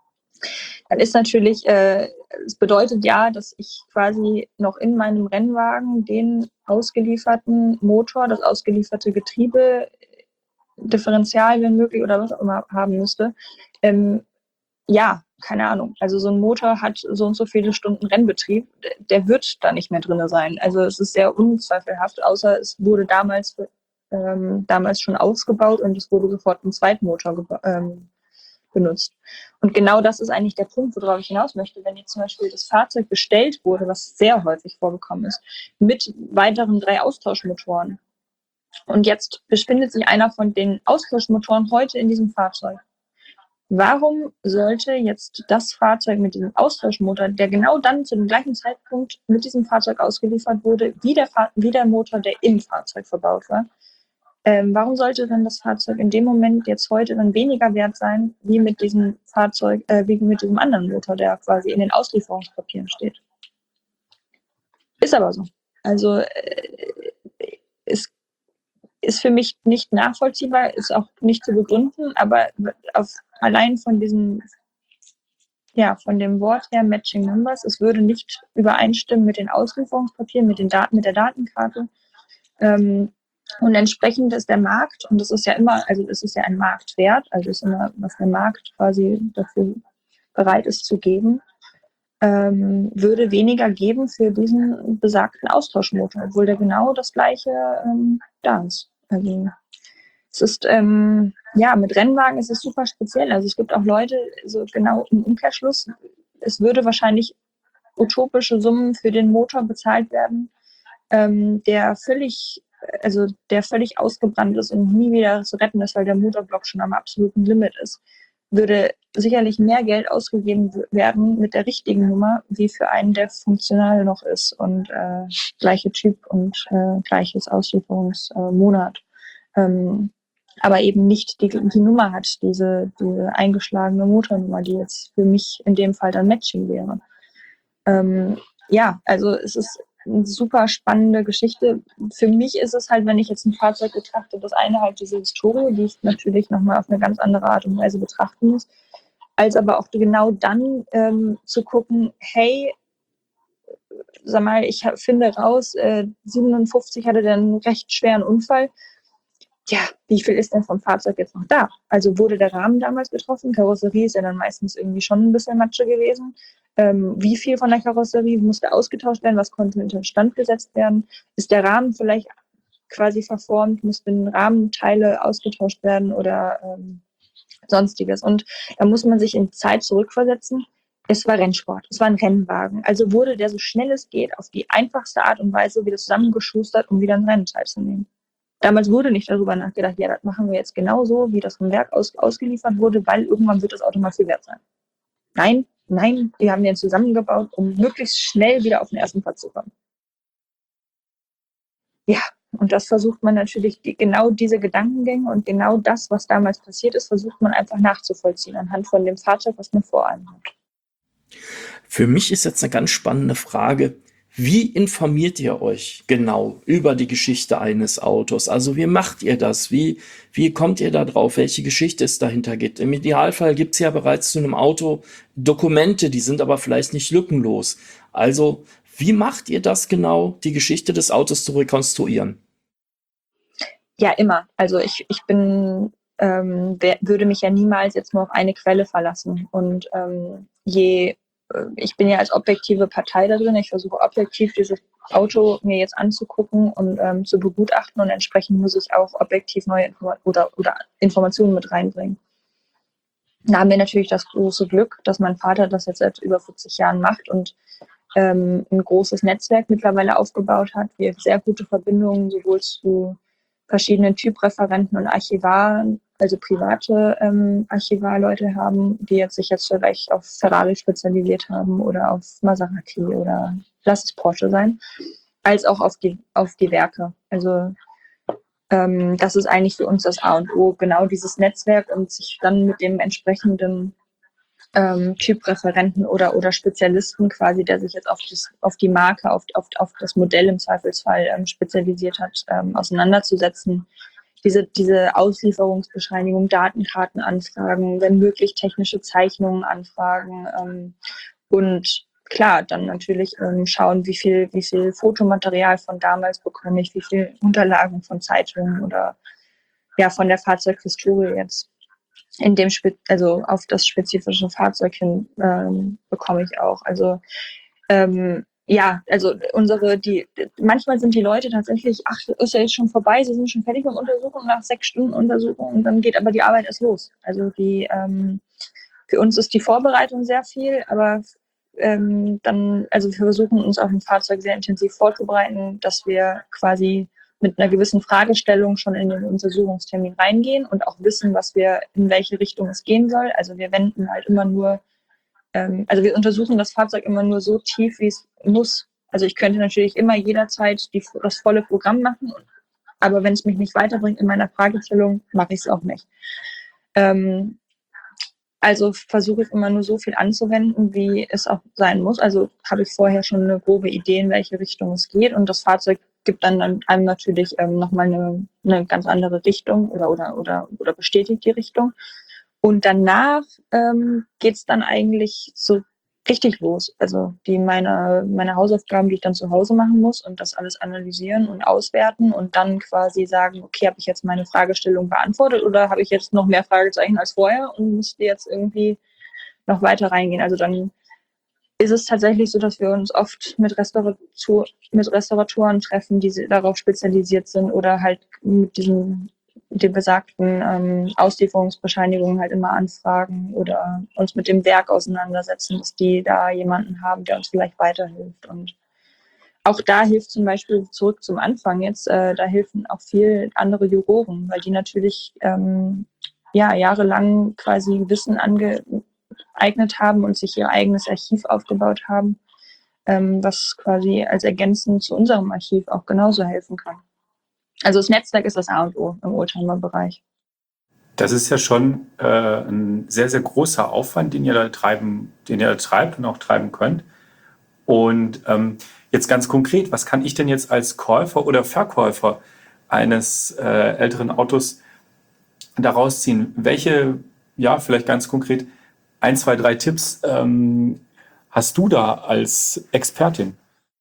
dann ist natürlich, äh, es bedeutet ja, dass ich quasi noch in meinem Rennwagen den ausgelieferten Motor, das ausgelieferte Getriebe, Differential, wenn möglich, oder was auch immer haben müsste. Ähm, ja, keine Ahnung. Also so ein Motor hat so und so viele Stunden Rennbetrieb, der wird da nicht mehr drin sein. Also es ist sehr unzweifelhaft, außer es wurde damals, ähm, damals schon ausgebaut und es wurde sofort ein Zweitmotor ähm, benutzt. Und genau das ist eigentlich der Punkt, worauf ich hinaus möchte. Wenn jetzt zum Beispiel das Fahrzeug bestellt wurde, was sehr häufig vorgekommen ist, mit weiteren drei Austauschmotoren. Und jetzt befindet sich einer von den Austauschmotoren heute in diesem Fahrzeug. Warum sollte jetzt das Fahrzeug mit diesem Austauschmotor, der genau dann zu dem gleichen Zeitpunkt mit diesem Fahrzeug ausgeliefert wurde, wie der, Fahr- wie der Motor, der im Fahrzeug verbaut war, ähm, warum sollte dann das Fahrzeug in dem Moment jetzt heute dann weniger wert sein, wie mit diesem Fahrzeug, äh, wie mit diesem anderen Motor, der quasi in den Auslieferungspapieren steht? Ist aber so. Also äh, ist, ist für mich nicht nachvollziehbar, ist auch nicht zu begründen, aber auf, allein von diesem, ja, von dem Wort her Matching Numbers, es würde nicht übereinstimmen mit den Auslieferungspapieren, mit den Daten, mit der Datenkarte. Ähm, Und entsprechend ist der Markt, und das ist ja immer, also es ist ja ein Marktwert, also ist immer, was der Markt quasi dafür bereit ist zu geben, ähm, würde weniger geben für diesen besagten Austauschmotor, obwohl der genau das gleiche ähm, da ist. Also es ist, ähm, ja, mit Rennwagen ist es super speziell. Also es gibt auch Leute, so genau im Umkehrschluss, es würde wahrscheinlich utopische Summen für den Motor bezahlt werden, ähm, der völlig, also der völlig ausgebrannt ist und nie wieder zu retten ist, weil der Motorblock schon am absoluten Limit ist, würde sicherlich mehr Geld ausgegeben werden mit der richtigen Nummer, wie für einen, der funktional noch ist und äh, gleiche Typ und äh, gleiches Auslieferungsmonat. Ähm, aber eben nicht die, die Nummer hat, diese, diese eingeschlagene Motornummer, die jetzt für mich in dem Fall dann Matching wäre. Ähm, ja, also es ist eine super spannende Geschichte. Für mich ist es halt, wenn ich jetzt ein Fahrzeug betrachte, das eine halt diese Historie, die ich natürlich nochmal auf eine ganz andere Art und Weise betrachten muss, als aber auch genau dann ähm, zu gucken, hey, sag mal, ich finde raus, äh, siebenundfünfzig hatte der einen recht schweren Unfall. Ja, wie viel ist denn vom Fahrzeug jetzt noch da? Also wurde der Rahmen damals getroffen? Karosserie ist ja dann meistens irgendwie schon ein bisschen Matsche gewesen. Ähm, wie viel von der Karosserie musste ausgetauscht werden? Was konnte in den Stand gesetzt werden? Ist der Rahmen vielleicht quasi verformt? Mussten Rahmenteile ausgetauscht werden oder ähm, sonstiges? Und da muss man sich in Zeit zurückversetzen. Es war Rennsport, es war ein Rennwagen. Also wurde der so schnell es geht auf die einfachste Art und Weise wieder zusammengeschustert, um wieder ein Rennen teilzunehmen. Damals wurde nicht darüber nachgedacht, ja, das machen wir jetzt genauso, wie das vom Werk aus, ausgeliefert wurde, weil irgendwann wird das Auto mal viel wert sein. Nein, nein, die haben den zusammengebaut, um möglichst schnell wieder auf den ersten Platz zu kommen. Ja, und das versucht man natürlich, die, genau diese Gedankengänge und genau das, was damals passiert ist, versucht man einfach nachzuvollziehen anhand von dem Fahrzeug, was man vor einem hat. Für mich ist jetzt eine ganz spannende Frage. Wie informiert ihr euch genau über die Geschichte eines Autos? Also wie macht ihr das? Wie, wie kommt ihr da drauf? Welche Geschichte es dahinter gibt? Im Idealfall gibt es ja bereits zu einem Auto Dokumente, die sind aber vielleicht nicht lückenlos. Also wie macht ihr das genau, die Geschichte des Autos zu rekonstruieren? Ja, immer. Also ich, ich bin, ähm, wer, würde mich ja niemals jetzt nur auf eine Quelle verlassen. Und ähm, je äh, ich bin ja als objektive Partei da drin. Ich versuche objektiv dieses Auto mir jetzt anzugucken und ähm, zu begutachten und entsprechend muss ich auch objektiv neue Informa- oder, oder Informationen mit reinbringen. Da haben wir natürlich das große Glück, dass mein Vater das jetzt seit über vierzig Jahren macht und ähm, ein großes Netzwerk mittlerweile aufgebaut hat. Wir haben sehr gute Verbindungen sowohl zu verschiedenen Typreferenten und Archivaren, also private ähm, Archivarleute haben, die jetzt sich jetzt vielleicht auf Ferrari spezialisiert haben oder auf Maserati oder lass es Porsche sein, als auch auf die, auf die Werke. Also ähm, das ist eigentlich für uns das A und O, genau dieses Netzwerk und sich dann mit dem entsprechenden ähm, Typreferenten oder, oder Spezialisten quasi, der sich jetzt auf, das, auf die Marke, auf, auf, auf das Modell im Zweifelsfall ähm, spezialisiert hat, ähm, auseinanderzusetzen. Diese, diese Auslieferungsbescheinigung, Datenkarten anfragen, wenn möglich technische Zeichnungen anfragen ähm, und klar, dann natürlich ähm, schauen, wie viel, wie viel Fotomaterial von damals bekomme ich, wie viel Unterlagen von Zeitungen oder ja von der Fahrzeughistorie jetzt in dem Spe- also auf das spezifische Fahrzeug hin ähm, bekomme ich auch. Also ähm, ja, also unsere, die manchmal sind die Leute tatsächlich, ach, ist ja jetzt schon vorbei, sie sind schon fertig mit der Untersuchung nach sechs Stunden Untersuchung und dann geht aber die Arbeit erst los. Also die ähm, für uns ist die Vorbereitung sehr viel, aber ähm, dann, also wir versuchen uns auf dem Fahrzeug sehr intensiv vorzubereiten, dass wir quasi mit einer gewissen Fragestellung schon in den Untersuchungstermin reingehen und auch wissen, was wir, in welche Richtung es gehen soll. Also wir wenden halt immer nur, ähm, also wir untersuchen das Fahrzeug immer nur so tief, wie es muss. Also ich könnte natürlich immer jederzeit die, das volle Programm machen, aber wenn es mich nicht weiterbringt in meiner Fragestellung, mache ich es auch nicht. Ähm, Also versuche ich immer nur so viel anzuwenden, wie es auch sein muss. Also habe ich vorher schon eine grobe Idee, in welche Richtung es geht. Und das Fahrzeug gibt dann einem natürlich ähm, nochmal eine, eine ganz andere Richtung oder, oder, oder, oder bestätigt die Richtung. Und danach ähm, geht es dann eigentlich so richtig los. Also die meine, meine Hausaufgaben, die ich dann zu Hause machen muss und das alles analysieren und auswerten und dann quasi sagen, okay, habe ich jetzt meine Fragestellung beantwortet oder habe ich jetzt noch mehr Fragezeichen als vorher und müsste jetzt irgendwie noch weiter reingehen. Also dann ist es tatsächlich so, dass wir uns oft mit, Restaurator, mit Restauratoren treffen, die darauf spezialisiert sind oder halt mit diesen den besagten ähm, Auslieferungsbescheinigungen halt immer anfragen oder uns mit dem Werk auseinandersetzen, dass die da jemanden haben, der uns vielleicht weiterhilft. Und auch da hilft zum Beispiel zurück zum Anfang jetzt, äh, da helfen auch viel andere Juroren, weil die natürlich ähm, ja, jahrelang quasi Wissen angeeignet haben und sich ihr eigenes Archiv aufgebaut haben, ähm, was quasi als ergänzend zu unserem Archiv auch genauso helfen kann. Also das Netzwerk ist das A und O im Oldtimer-Bereich. Das ist ja schon äh, ein sehr, sehr großer Aufwand, den ihr da treiben, den ihr da treibt und auch treiben könnt. Und ähm, jetzt ganz konkret, was kann ich denn jetzt als Käufer oder Verkäufer eines äh, älteren Autos daraus ziehen? Welche, ja, vielleicht ganz konkret, ein, zwei, drei Tipps ähm, hast du da als Expertin?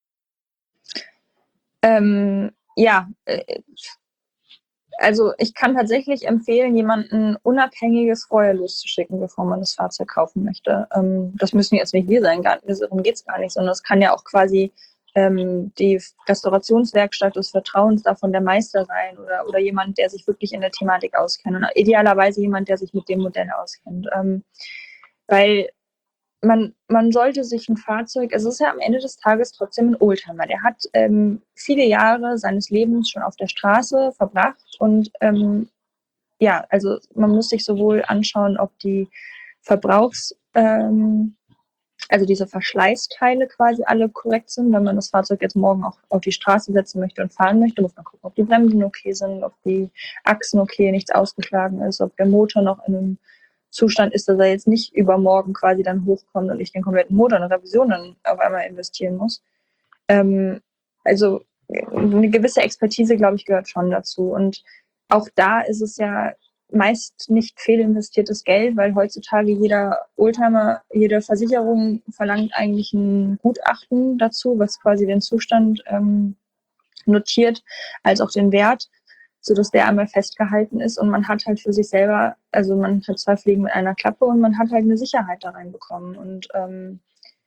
Ähm, ja, äh, also ich kann tatsächlich empfehlen, jemanden Unabhängiges vorher loszuschicken, bevor man das Fahrzeug kaufen möchte. Ähm, das müssen jetzt nicht wir sein, gar, darum geht es gar nicht, sondern es kann ja auch quasi ähm, die Restaurationswerkstatt des Vertrauens davon der Meister sein oder, oder jemand, der sich wirklich in der Thematik auskennt und idealerweise jemand, der sich mit dem Modell auskennt. Ähm, weil man, man sollte sich ein Fahrzeug, es ist ja am Ende des Tages trotzdem ein Oldtimer. Der hat ähm, viele Jahre seines Lebens schon auf der Straße verbracht und ähm, ja, also man muss sich sowohl anschauen, ob die Verbrauchs, ähm, also diese Verschleißteile quasi alle korrekt sind. Wenn man das Fahrzeug jetzt morgen auch auf die Straße setzen möchte und fahren möchte, muss man gucken, ob die Bremsen okay sind, ob die Achsen okay, nichts ausgeschlagen ist, ob der Motor noch in einem Zustand ist, dass er jetzt nicht übermorgen quasi dann hochkommt und ich den kompletten Motor in Revision dann auf einmal investieren muss. Ähm, also eine gewisse Expertise, glaube ich, gehört schon dazu. Und auch da ist es ja meist nicht fehlinvestiertes Geld, weil heutzutage jeder Oldtimer, jede Versicherung verlangt eigentlich ein Gutachten dazu, was quasi den Zustand ähm, notiert, als auch den Wert, sodass der einmal festgehalten ist und man hat halt für sich selber, also man hat zwei Fliegen mit einer Klappe und man hat halt eine Sicherheit da reinbekommen. Und ähm,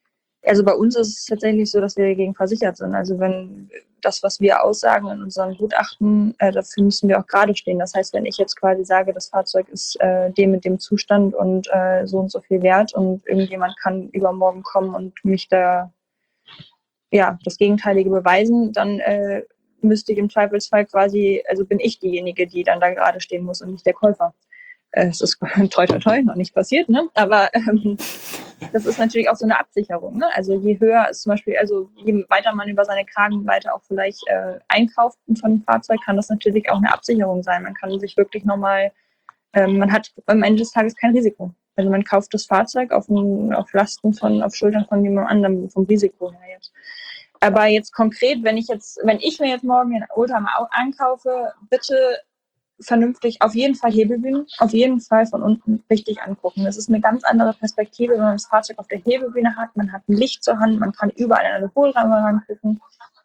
Also bei uns ist es tatsächlich so, dass wir dagegen versichert sind. Also wenn das, was wir aussagen in unseren Gutachten, äh, dafür müssen wir auch gerade stehen. Das heißt, wenn ich jetzt quasi sage, das Fahrzeug ist äh, dem mit dem Zustand und äh, so und so viel wert und irgendjemand kann übermorgen kommen und mich da, ja, das Gegenteilige beweisen, dann äh, müsste ich im Zweifelsfall quasi, also bin ich diejenige, die dann da gerade stehen muss und nicht der Käufer. Äh, Es ist toi toi toi noch nicht passiert, ne? Aber ähm, das ist natürlich auch so eine Absicherung, ne? Also je höher ist zum Beispiel, also je weiter man über seine Kragenweite auch vielleicht äh, einkauft von dem Fahrzeug, kann das natürlich auch eine Absicherung sein. Man kann sich wirklich nochmal, ähm, man hat am Ende des Tages kein Risiko. Also man kauft das Fahrzeug auf, auf Lasten von, auf Schultern von jemand anderem, vom Risiko her jetzt. Aber jetzt konkret, wenn ich jetzt, wenn ich mir jetzt morgen einen Oldtimer einkaufe, bitte vernünftig, auf jeden Fall Hebebühne, auf jeden Fall von unten richtig angucken. Das ist eine ganz andere Perspektive, wenn man das Fahrzeug auf der Hebebühne hat. Man hat ein Licht zur Hand, man kann überall in eine Hohlramme rangucken.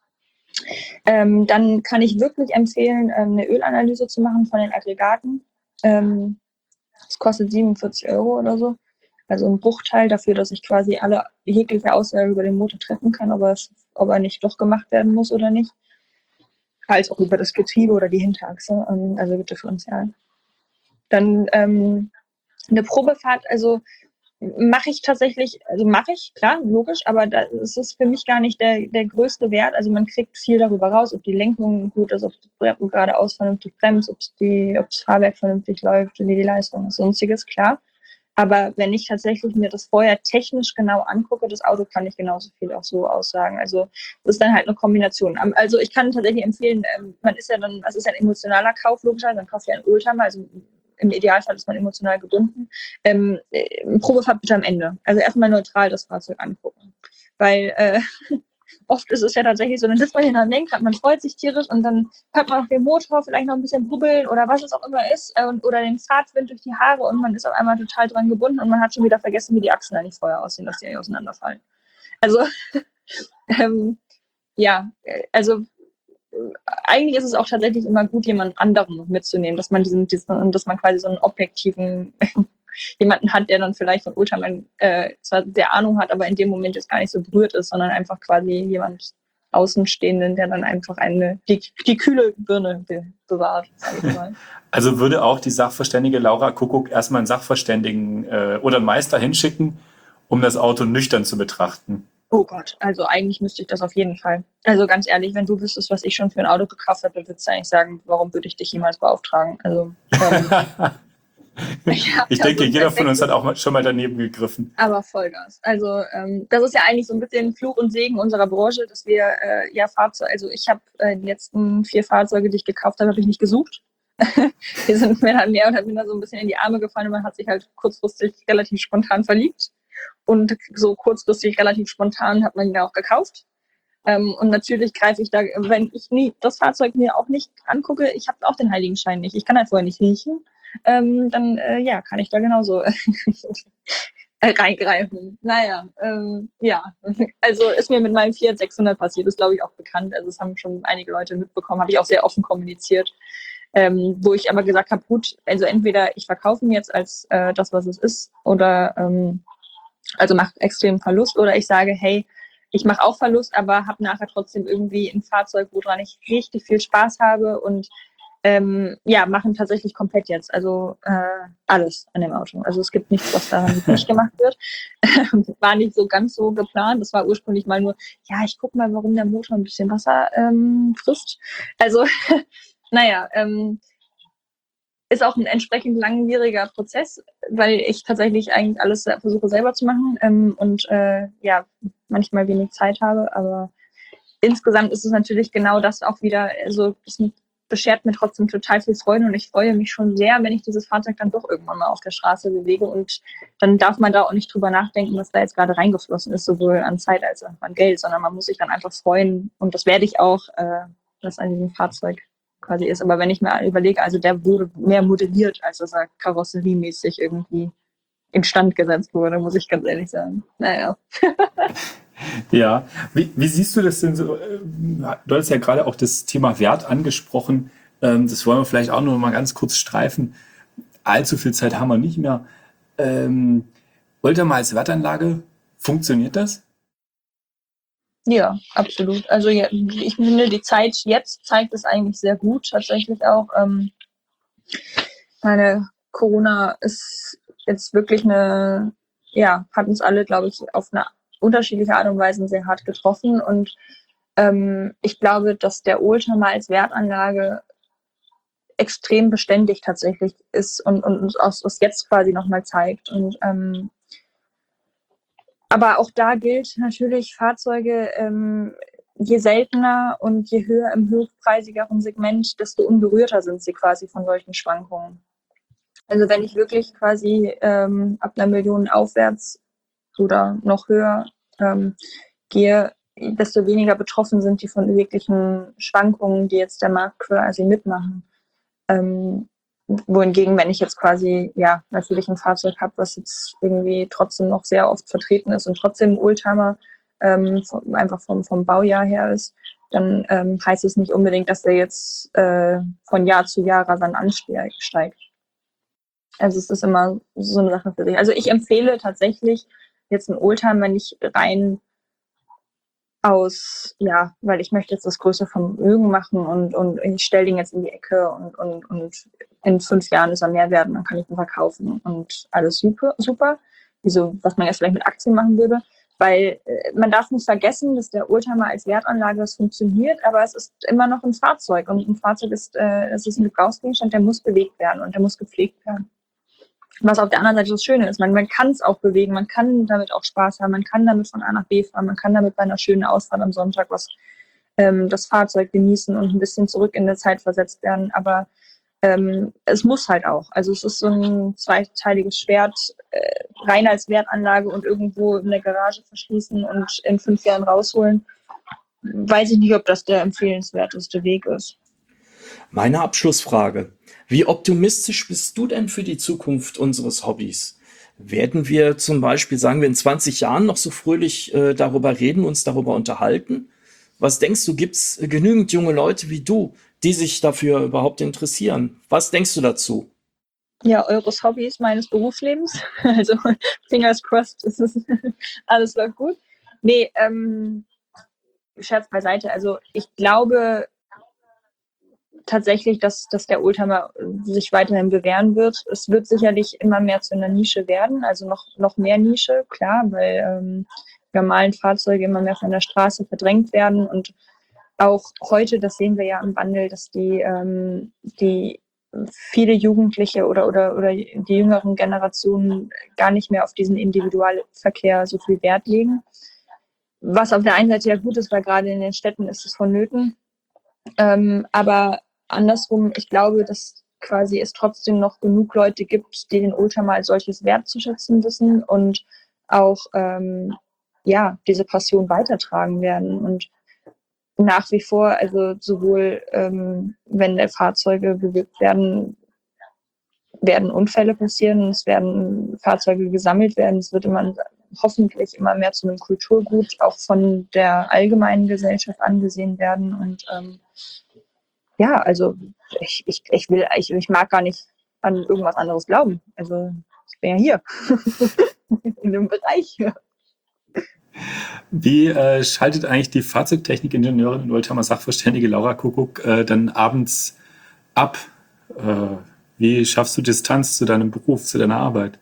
Ähm, dann kann ich wirklich empfehlen, eine Ölanalyse zu machen von den Aggregaten. Ähm, das kostet siebenundvierzig Euro oder so. Also ein Bruchteil dafür, dass ich quasi alle jegliche Aussage über den Motor treffen kann, ob er, ob er nicht doch gemacht werden muss oder nicht. Als auch über das Getriebe oder die Hinterachse, also Differential. Dann ähm, eine Probefahrt, also mache ich tatsächlich, also mache ich, klar, logisch, aber das ist für mich gar nicht der, der größte Wert. Also man kriegt viel darüber raus, ob die Lenkung gut ist, ob die geradeaus vernünftig bremst, ob die, ob das Fahrwerk vernünftig läuft, wie die Leistung ist, sonstiges, klar. Aber wenn ich tatsächlich mir das vorher technisch genau angucke, das Auto, kann ich genauso viel auch so aussagen. Also das ist dann halt eine Kombination. Also ich kann tatsächlich empfehlen, man ist ja dann, das ist ein emotionaler Kauf, logischerweise, dann kauft ihr einen Oldtimer, also im Idealfall ist man emotional gebunden. Ähm, Probefahrt bitte am Ende. Also erstmal neutral das Fahrzeug angucken. Weil äh, oft ist es ja tatsächlich so, dann sitzt man hinter dem Lenkrad, man freut sich tierisch und dann hört man auch den Motor vielleicht noch ein bisschen bubbeln oder was es auch immer ist äh, oder den Fahrtwind durch die Haare und man ist auf einmal total dran gebunden und man hat schon wieder vergessen, wie die Achsen eigentlich vorher aussehen, dass die eigentlich auseinanderfallen. Also ähm, ja, also eigentlich ist es auch tatsächlich immer gut, jemand anderen mitzunehmen, dass man diesen, diesen dass man quasi so einen objektiven jemanden hat, der dann vielleicht von Ultraman äh, zwar der Ahnung hat, aber in dem Moment jetzt gar nicht so berührt ist, sondern einfach quasi jemand Außenstehenden, der dann einfach eine die, die kühle Birne be bewahrt, sag ich mal. Also würde auch die Sachverständige Laura Kuckuck erstmal einen Sachverständigen äh, oder einen Meister hinschicken, um das Auto nüchtern zu betrachten? Oh Gott, also eigentlich müsste ich das auf jeden Fall. Also ganz ehrlich, wenn du wüsstest, was ich schon für ein Auto gekauft habe, dann würdest du eigentlich sagen, warum würde ich dich jemals beauftragen? Also ähm, ja, ich denke, jeder von uns hat auch schon mal daneben gegriffen. Aber Vollgas. Also ähm, das ist ja eigentlich so ein bisschen Fluch und Segen unserer Branche, dass wir äh, ja Fahrzeuge, also ich habe äh, die letzten vier Fahrzeuge, die ich gekauft habe, habe ich nicht gesucht. Die sind mir dann mehr oder minder so ein bisschen in die Arme gefallen und man hat sich halt kurzfristig relativ spontan verliebt. Und so kurzfristig relativ spontan hat man ihn ja auch gekauft. Ähm, und natürlich greife ich da, wenn ich nie das Fahrzeug mir auch nicht angucke, ich habe auch den Heiligenschein nicht, ich kann halt vorher nicht riechen, ähm, dann äh, ja, kann ich da genauso reingreifen. Naja, ähm, ja, also ist mir mit meinem Fiat sechshundert passiert, ist glaube ich auch bekannt, also das haben schon einige Leute mitbekommen, habe ich auch sehr offen kommuniziert. Ähm, wo ich aber gesagt habe, gut, also entweder ich verkaufe ihn jetzt als äh, das, was es ist, oder ähm, also mache extrem Verlust, oder ich sage, hey, ich mache auch Verlust, aber habe nachher trotzdem irgendwie ein Fahrzeug, woran ich richtig viel Spaß habe und ähm, ja, machen tatsächlich komplett jetzt, also äh, alles an dem Auto. Also es gibt nichts, was daran nicht gemacht wird. War nicht so ganz so geplant. Das war ursprünglich mal nur, ja, ich gucke mal, warum der Motor ein bisschen Wasser ähm, frisst. Also naja, ähm, ist auch ein entsprechend langwieriger Prozess, weil ich tatsächlich eigentlich alles versuche selber zu machen ähm, und äh, ja, manchmal wenig Zeit habe, aber insgesamt ist es natürlich genau das auch wieder, also es beschert mir trotzdem total viel Freude und ich freue mich schon sehr, wenn ich dieses Fahrzeug dann doch irgendwann mal auf der Straße bewege und dann darf man da auch nicht drüber nachdenken, was da jetzt gerade reingeflossen ist, sowohl an Zeit als auch an Geld, sondern man muss sich dann einfach freuen und das werde ich auch, äh, was an diesem Fahrzeug quasi ist. Aber wenn ich mir überlege, also der wurde mehr modelliert, als dass er karosseriemäßig irgendwie instand gesetzt wurde, muss ich ganz ehrlich sagen. Naja. Ja, wie, wie siehst du das denn so? Du hast ja gerade auch das Thema Wert angesprochen. Das wollen wir vielleicht auch noch mal ganz kurz streifen. Allzu viel Zeit haben wir nicht mehr. Ähm, Oldtimer als Wertanlage, funktioniert das? Ja, absolut. Also ja, ich finde, die Zeit jetzt zeigt es eigentlich sehr gut, tatsächlich auch. Ähm, meine Corona ist jetzt wirklich eine, ja, hat uns alle, glaube ich, auf eine unterschiedliche Art und Weise sehr hart getroffen. Und ähm, ich glaube, dass der Oldtimer als Wertanlage extrem beständig tatsächlich ist und, und uns auch das jetzt quasi nochmal zeigt. Und ähm, aber auch da gilt natürlich, Fahrzeuge, ähm, je seltener und je höher im hochpreisigeren Segment, desto unberührter sind sie quasi von solchen Schwankungen. Also wenn ich wirklich quasi ähm, ab einer Million aufwärts oder noch höher ähm, gehe, desto weniger betroffen sind die von irgendwelchen Schwankungen, die jetzt der Markt quasi mitmachen. Ähm, wohingegen, wenn ich jetzt quasi, ja, natürlich ein Fahrzeug habe, was jetzt irgendwie trotzdem noch sehr oft vertreten ist und trotzdem ein Oldtimer ähm, vom, einfach vom, vom Baujahr her ist, dann ähm, heißt es nicht unbedingt, dass der jetzt äh, von Jahr zu Jahr rasant ansteigt. Also es ist immer so eine Sache für sich. Also ich empfehle tatsächlich jetzt einen Oldtimer nicht rein aus, ja, weil ich möchte jetzt das größte Vermögen machen und, und ich stelle den jetzt in die Ecke und, und, und in fünf Jahren ist er mehr wert und dann kann ich ihn verkaufen und alles super, super. Wieso, was man jetzt vielleicht mit Aktien machen würde. Weil äh, man darf nicht vergessen, dass der Oldtimer als Wertanlage das funktioniert, aber es ist immer noch ein Fahrzeug und ein Fahrzeug ist, äh, es ist ein Gebrauchsgegenstand, der muss bewegt werden und der muss gepflegt werden. Was auf der anderen Seite das Schöne ist, man, man kann es auch bewegen, man kann damit auch Spaß haben, man kann damit von A nach B fahren, man kann damit bei einer schönen Ausfahrt am Sonntag was ähm, das Fahrzeug genießen und ein bisschen zurück in der Zeit versetzt werden. Aber ähm, es muss halt auch. Also es ist so ein zweiteiliges Schwert, äh, rein als Wertanlage und irgendwo in der Garage verschließen und in fünf Jahren rausholen. Weiß ich nicht, ob das der empfehlenswerteste Weg ist. Meine Abschlussfrage. Wie optimistisch bist du denn für die Zukunft unseres Hobbys? Werden wir zum Beispiel, sagen wir, in zwanzig Jahren noch so fröhlich äh, darüber reden, uns darüber unterhalten? Was denkst du, gibt es genügend junge Leute wie du, die sich dafür überhaupt interessieren? Was denkst du dazu? Ja, eures Hobbys meines Berufslebens. Also fingers crossed, ist es alles läuft gut. Nee, ähm, Scherz beiseite. Also ich glaube tatsächlich, dass, dass der Oldtimer sich weiterhin bewähren wird. Es wird sicherlich immer mehr zu einer Nische werden, also noch, noch mehr Nische, klar, weil ähm, die normalen Fahrzeuge immer mehr von der Straße verdrängt werden und auch heute, das sehen wir ja im Wandel, dass die, ähm, die viele Jugendliche oder, oder, oder die jüngeren Generationen gar nicht mehr auf diesen Individualverkehr so viel Wert legen. Was auf der einen Seite ja gut ist, weil gerade in den Städten ist es vonnöten. Ähm, aber andersrum, ich glaube, dass quasi es trotzdem noch genug Leute gibt, die den Oldtimer als solches wertzuschätzen wissen und auch ähm, ja, diese Passion weitertragen werden. Und nach wie vor, also sowohl ähm, wenn Fahrzeuge bewegt werden, werden Unfälle passieren, es werden Fahrzeuge gesammelt werden, es wird immer hoffentlich immer mehr zu einem Kulturgut auch von der allgemeinen Gesellschaft angesehen werden. Und ähm, ja, also ich, ich, ich will, ich, ich mag gar nicht an irgendwas anderes glauben. Also ich bin ja hier in dem Bereich hier. Wie äh, schaltet eigentlich die Fahrzeugtechnik-Ingenieurin und Oldtimer-Sachverständige Laura Kuckuck äh, dann abends ab? Äh, wie schaffst du Distanz zu deinem Beruf, zu deiner Arbeit?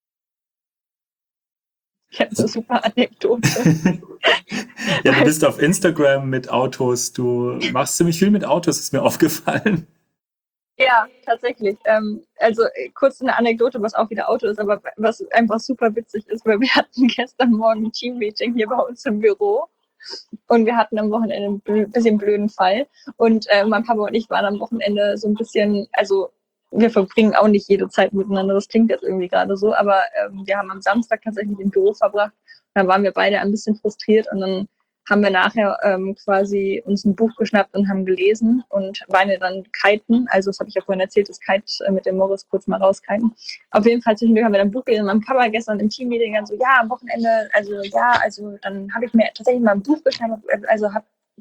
Ich habe eine super Anekdote. Ja, du bist auf Instagram mit Autos, du machst ziemlich viel mit Autos, ist mir aufgefallen. Ja, tatsächlich. Ähm, also äh, kurz eine Anekdote, was auch wieder Auto ist, aber was einfach super witzig ist, weil wir hatten gestern Morgen ein Teammeeting hier bei uns im Büro und wir hatten am Wochenende ein bl- bisschen blöden Fall und äh, mein Papa und ich waren am Wochenende so ein bisschen, also wir verbringen auch nicht jede Zeit miteinander, das klingt jetzt irgendwie gerade so, aber ähm, wir haben am Samstag tatsächlich im Büro verbracht, da waren wir beide ein bisschen frustriert und dann haben wir nachher ähm, quasi uns ein Buch geschnappt und haben gelesen und waren ja dann kiten. Also das habe ich ja vorhin erzählt, das Kite äh, mit dem Morris kurz mal rauskiten. Auf jeden Fall zwischendurch haben wir dann ein Buch gelesen. Mein Papa gestern im Teammeeting dann so, ja, am Wochenende, also ja, also dann habe ich mir tatsächlich mal ein Buch geschnappt, also habe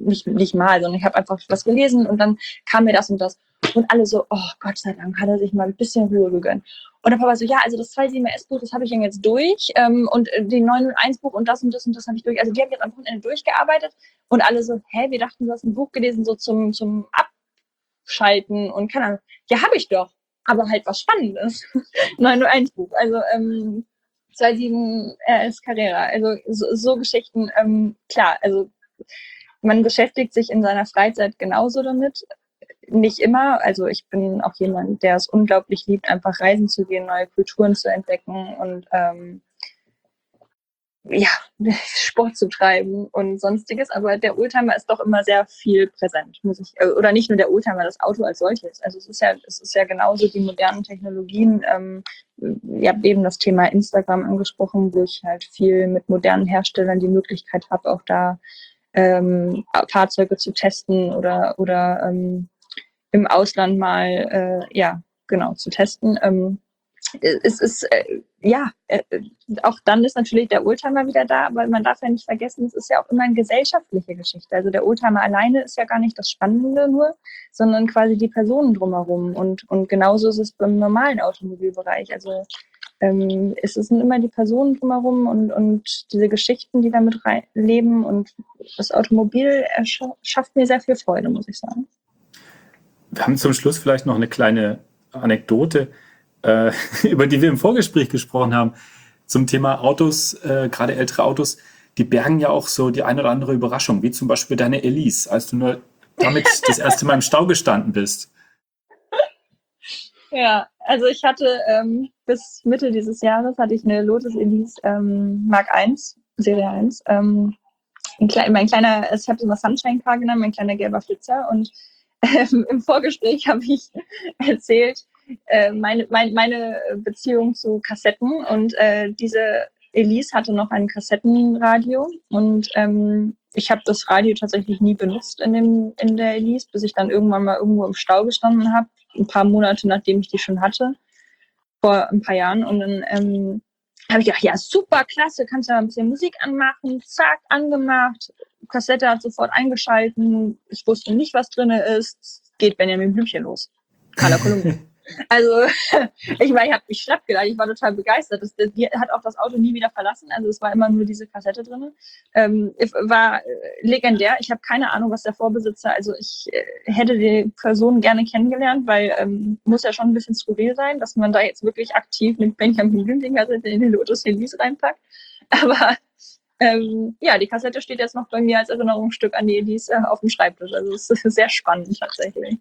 nicht, nicht mal, sondern ich habe einfach was gelesen und dann kam mir das und das. Und alle so, oh Gott sei Dank, hat er sich mal ein bisschen Ruhe gegönnt. Und der Papa so, ja, also das zwei sieben S Buch, das habe ich jetzt durch. Ähm, und die neun null eins Buch und das und das und das habe ich durch. Also die haben jetzt am Wochenende durchgearbeitet. Und alle so, hä, wir dachten, du hast ein Buch gelesen, so zum, zum Abschalten und keine Ahnung. Ja, habe ich doch. Aber halt was Spannendes. neun null eins Buch. Also ähm, zwei sieben R S Carrera. Also so, so Geschichten, ähm, klar, also man beschäftigt sich in seiner Freizeit genauso damit. Nicht immer, also ich bin auch jemand, der es unglaublich liebt, einfach reisen zu gehen, neue Kulturen zu entdecken und ähm, ja, Sport zu treiben und sonstiges, aber der Oldtimer ist doch immer sehr viel präsent, muss ich, oder nicht nur der Oldtimer, das Auto als solches. Also es ist ja, es ist ja genauso die modernen Technologien. Ähm, ihr habt eben das Thema Instagram angesprochen, wo ich halt viel mit modernen Herstellern die Möglichkeit habe, auch da ähm, Fahrzeuge zu testen oder oder ähm, im Ausland mal, äh, ja, genau, zu testen. Ähm, es ist, äh, ja, äh, auch dann ist natürlich der Oldtimer wieder da, aber man darf ja nicht vergessen, es ist ja auch immer eine gesellschaftliche Geschichte. Also der Oldtimer alleine ist ja gar nicht das Spannende nur, sondern quasi die Personen drumherum. Und, und genauso ist es beim normalen Automobilbereich. Also ähm, es sind immer die Personen drumherum und, und diese Geschichten, die damit rein leben. Und das Automobil schafft mir sehr viel Freude, muss ich sagen. Wir haben zum Schluss vielleicht noch eine kleine Anekdote, äh, über die wir im Vorgespräch gesprochen haben, zum Thema Autos, äh, gerade ältere Autos, die bergen ja auch so die eine oder andere Überraschung, wie zum Beispiel deine Elise, als du nur damit das erste Mal im Stau gestanden bist. Ja, also ich hatte ähm, bis Mitte dieses Jahres hatte ich eine Lotus Elise ähm, Mark eins, Serie eins. Ähm, ein klein, mein kleiner, ich habe so eine Sunshine Car genannt, mein kleiner gelber Flitzer und Ähm, im Vorgespräch habe ich erzählt, äh, meine, mein, meine Beziehung zu Kassetten und äh, diese Elise hatte noch ein Kassettenradio und ähm, ich habe das Radio tatsächlich nie benutzt in, dem, in der Elise, bis ich dann irgendwann mal irgendwo im Stau gestanden habe, ein paar Monate nachdem ich die schon hatte, vor ein paar Jahren und dann ähm, habe ich gedacht, ja super, klasse, kannst du ja ein bisschen Musik anmachen, zack, angemacht, Kassette hat sofort eingeschalten, ich wusste nicht, was drin ist, geht Benjamin Blümchen los. Carla Kolumna. Also, ich meine, ich habe mich schlapp gedacht, ich war total begeistert. Das, die hat auch das Auto nie wieder verlassen, also es war immer nur diese Kassette drin. Ähm, war legendär, ich habe keine Ahnung, was der Vorbesitzer, also ich äh, hätte die Person gerne kennengelernt, weil ähm, muss ja schon ein bisschen skurril sein, dass man da jetzt wirklich aktiv mit Benjamin Blümchen Kassette in den Lotus Elise reinpackt. Aber ähm, ja, die Kassette steht jetzt noch bei mir als Erinnerungsstück an die Elise äh, auf dem Schreibtisch. Also es ist sehr spannend tatsächlich.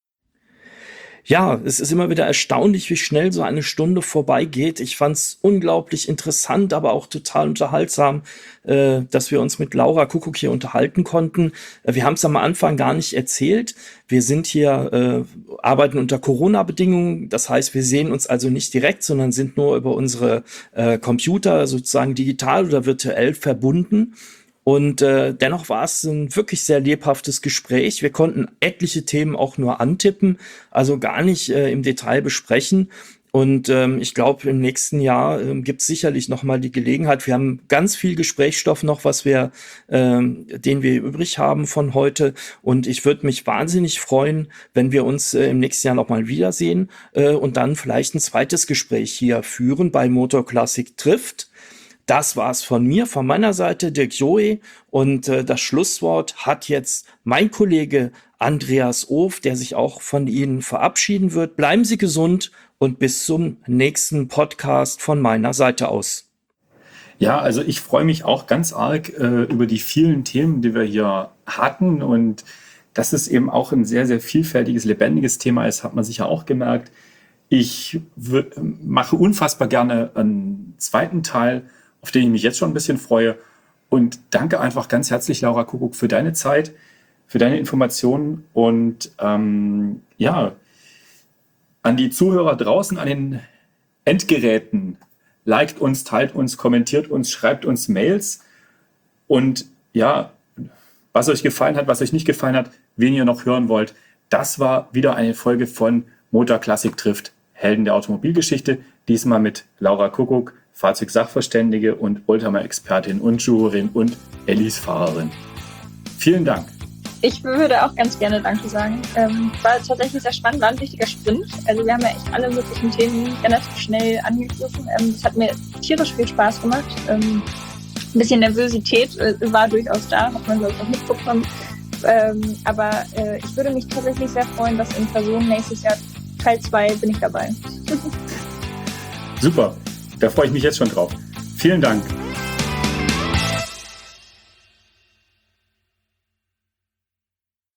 Ja, es ist immer wieder erstaunlich, wie schnell so eine Stunde vorbeigeht. Ich fand's unglaublich interessant, aber auch total unterhaltsam, äh, dass wir uns mit Laura Kuckuck hier unterhalten konnten. Äh, wir haben es am Anfang gar nicht erzählt. Wir sind hier, äh, arbeiten unter Corona-Bedingungen. Das heißt, wir sehen uns also nicht direkt, sondern sind nur über unsere äh, Computer sozusagen digital oder virtuell verbunden. Und äh, dennoch war es ein wirklich sehr lebhaftes Gespräch. Wir konnten etliche Themen auch nur antippen, also gar nicht äh, im Detail besprechen. Und ähm, ich glaube, im nächsten Jahr ähm, gibt es sicherlich noch mal die Gelegenheit. Wir haben ganz viel Gesprächsstoff noch, was wir, ähm, den wir übrig haben von heute. Und ich würde mich wahnsinnig freuen, wenn wir uns äh, im nächsten Jahr noch mal wiedersehen äh, und dann vielleicht ein zweites Gespräch hier führen bei Motor Classic trifft. Das war's von mir, von meiner Seite, Dirk Joe. Und äh, das Schlusswort hat jetzt mein Kollege Andreas Of, der sich auch von Ihnen verabschieden wird. Bleiben Sie gesund und bis zum nächsten Podcast von meiner Seite aus. Ja, also ich freue mich auch ganz arg äh, über die vielen Themen, die wir hier hatten. Und dass es eben auch ein sehr, sehr vielfältiges, lebendiges Thema ist, hat man sicher auch gemerkt. Ich w- mache unfassbar gerne einen zweiten Teil, auf den ich mich jetzt schon ein bisschen freue. Und danke einfach ganz herzlich, Laura Kuckuck, für deine Zeit, für deine Informationen und ähm, ja, an die Zuhörer draußen, an den Endgeräten. Liked uns, teilt uns, kommentiert uns, schreibt uns Mails. Und ja, was euch gefallen hat, was euch nicht gefallen hat, wen ihr noch hören wollt, das war wieder eine Folge von Motor Classic trifft Helden der Automobilgeschichte. Diesmal mit Laura Kuckuck, Fahrzeugsachverständige und Oldtimer-Expertin und Jurorin und Elise-Fahrerin. Vielen Dank. Ich würde auch ganz gerne Danke sagen. Ähm, war tatsächlich sehr spannend, war ein wichtiger Sprint. Also wir haben ja echt alle möglichen Themen relativ schnell angegriffen. Ähm, es hat mir tierisch viel Spaß gemacht. Ähm, ein bisschen Nervosität äh, war durchaus da, hat man glaube ich auch mitbekommen. Ähm, aber äh, ich würde mich tatsächlich sehr freuen, dass in Person nächstes Jahr Teil zwei bin ich dabei. Super, da freue ich mich jetzt schon drauf. Vielen Dank.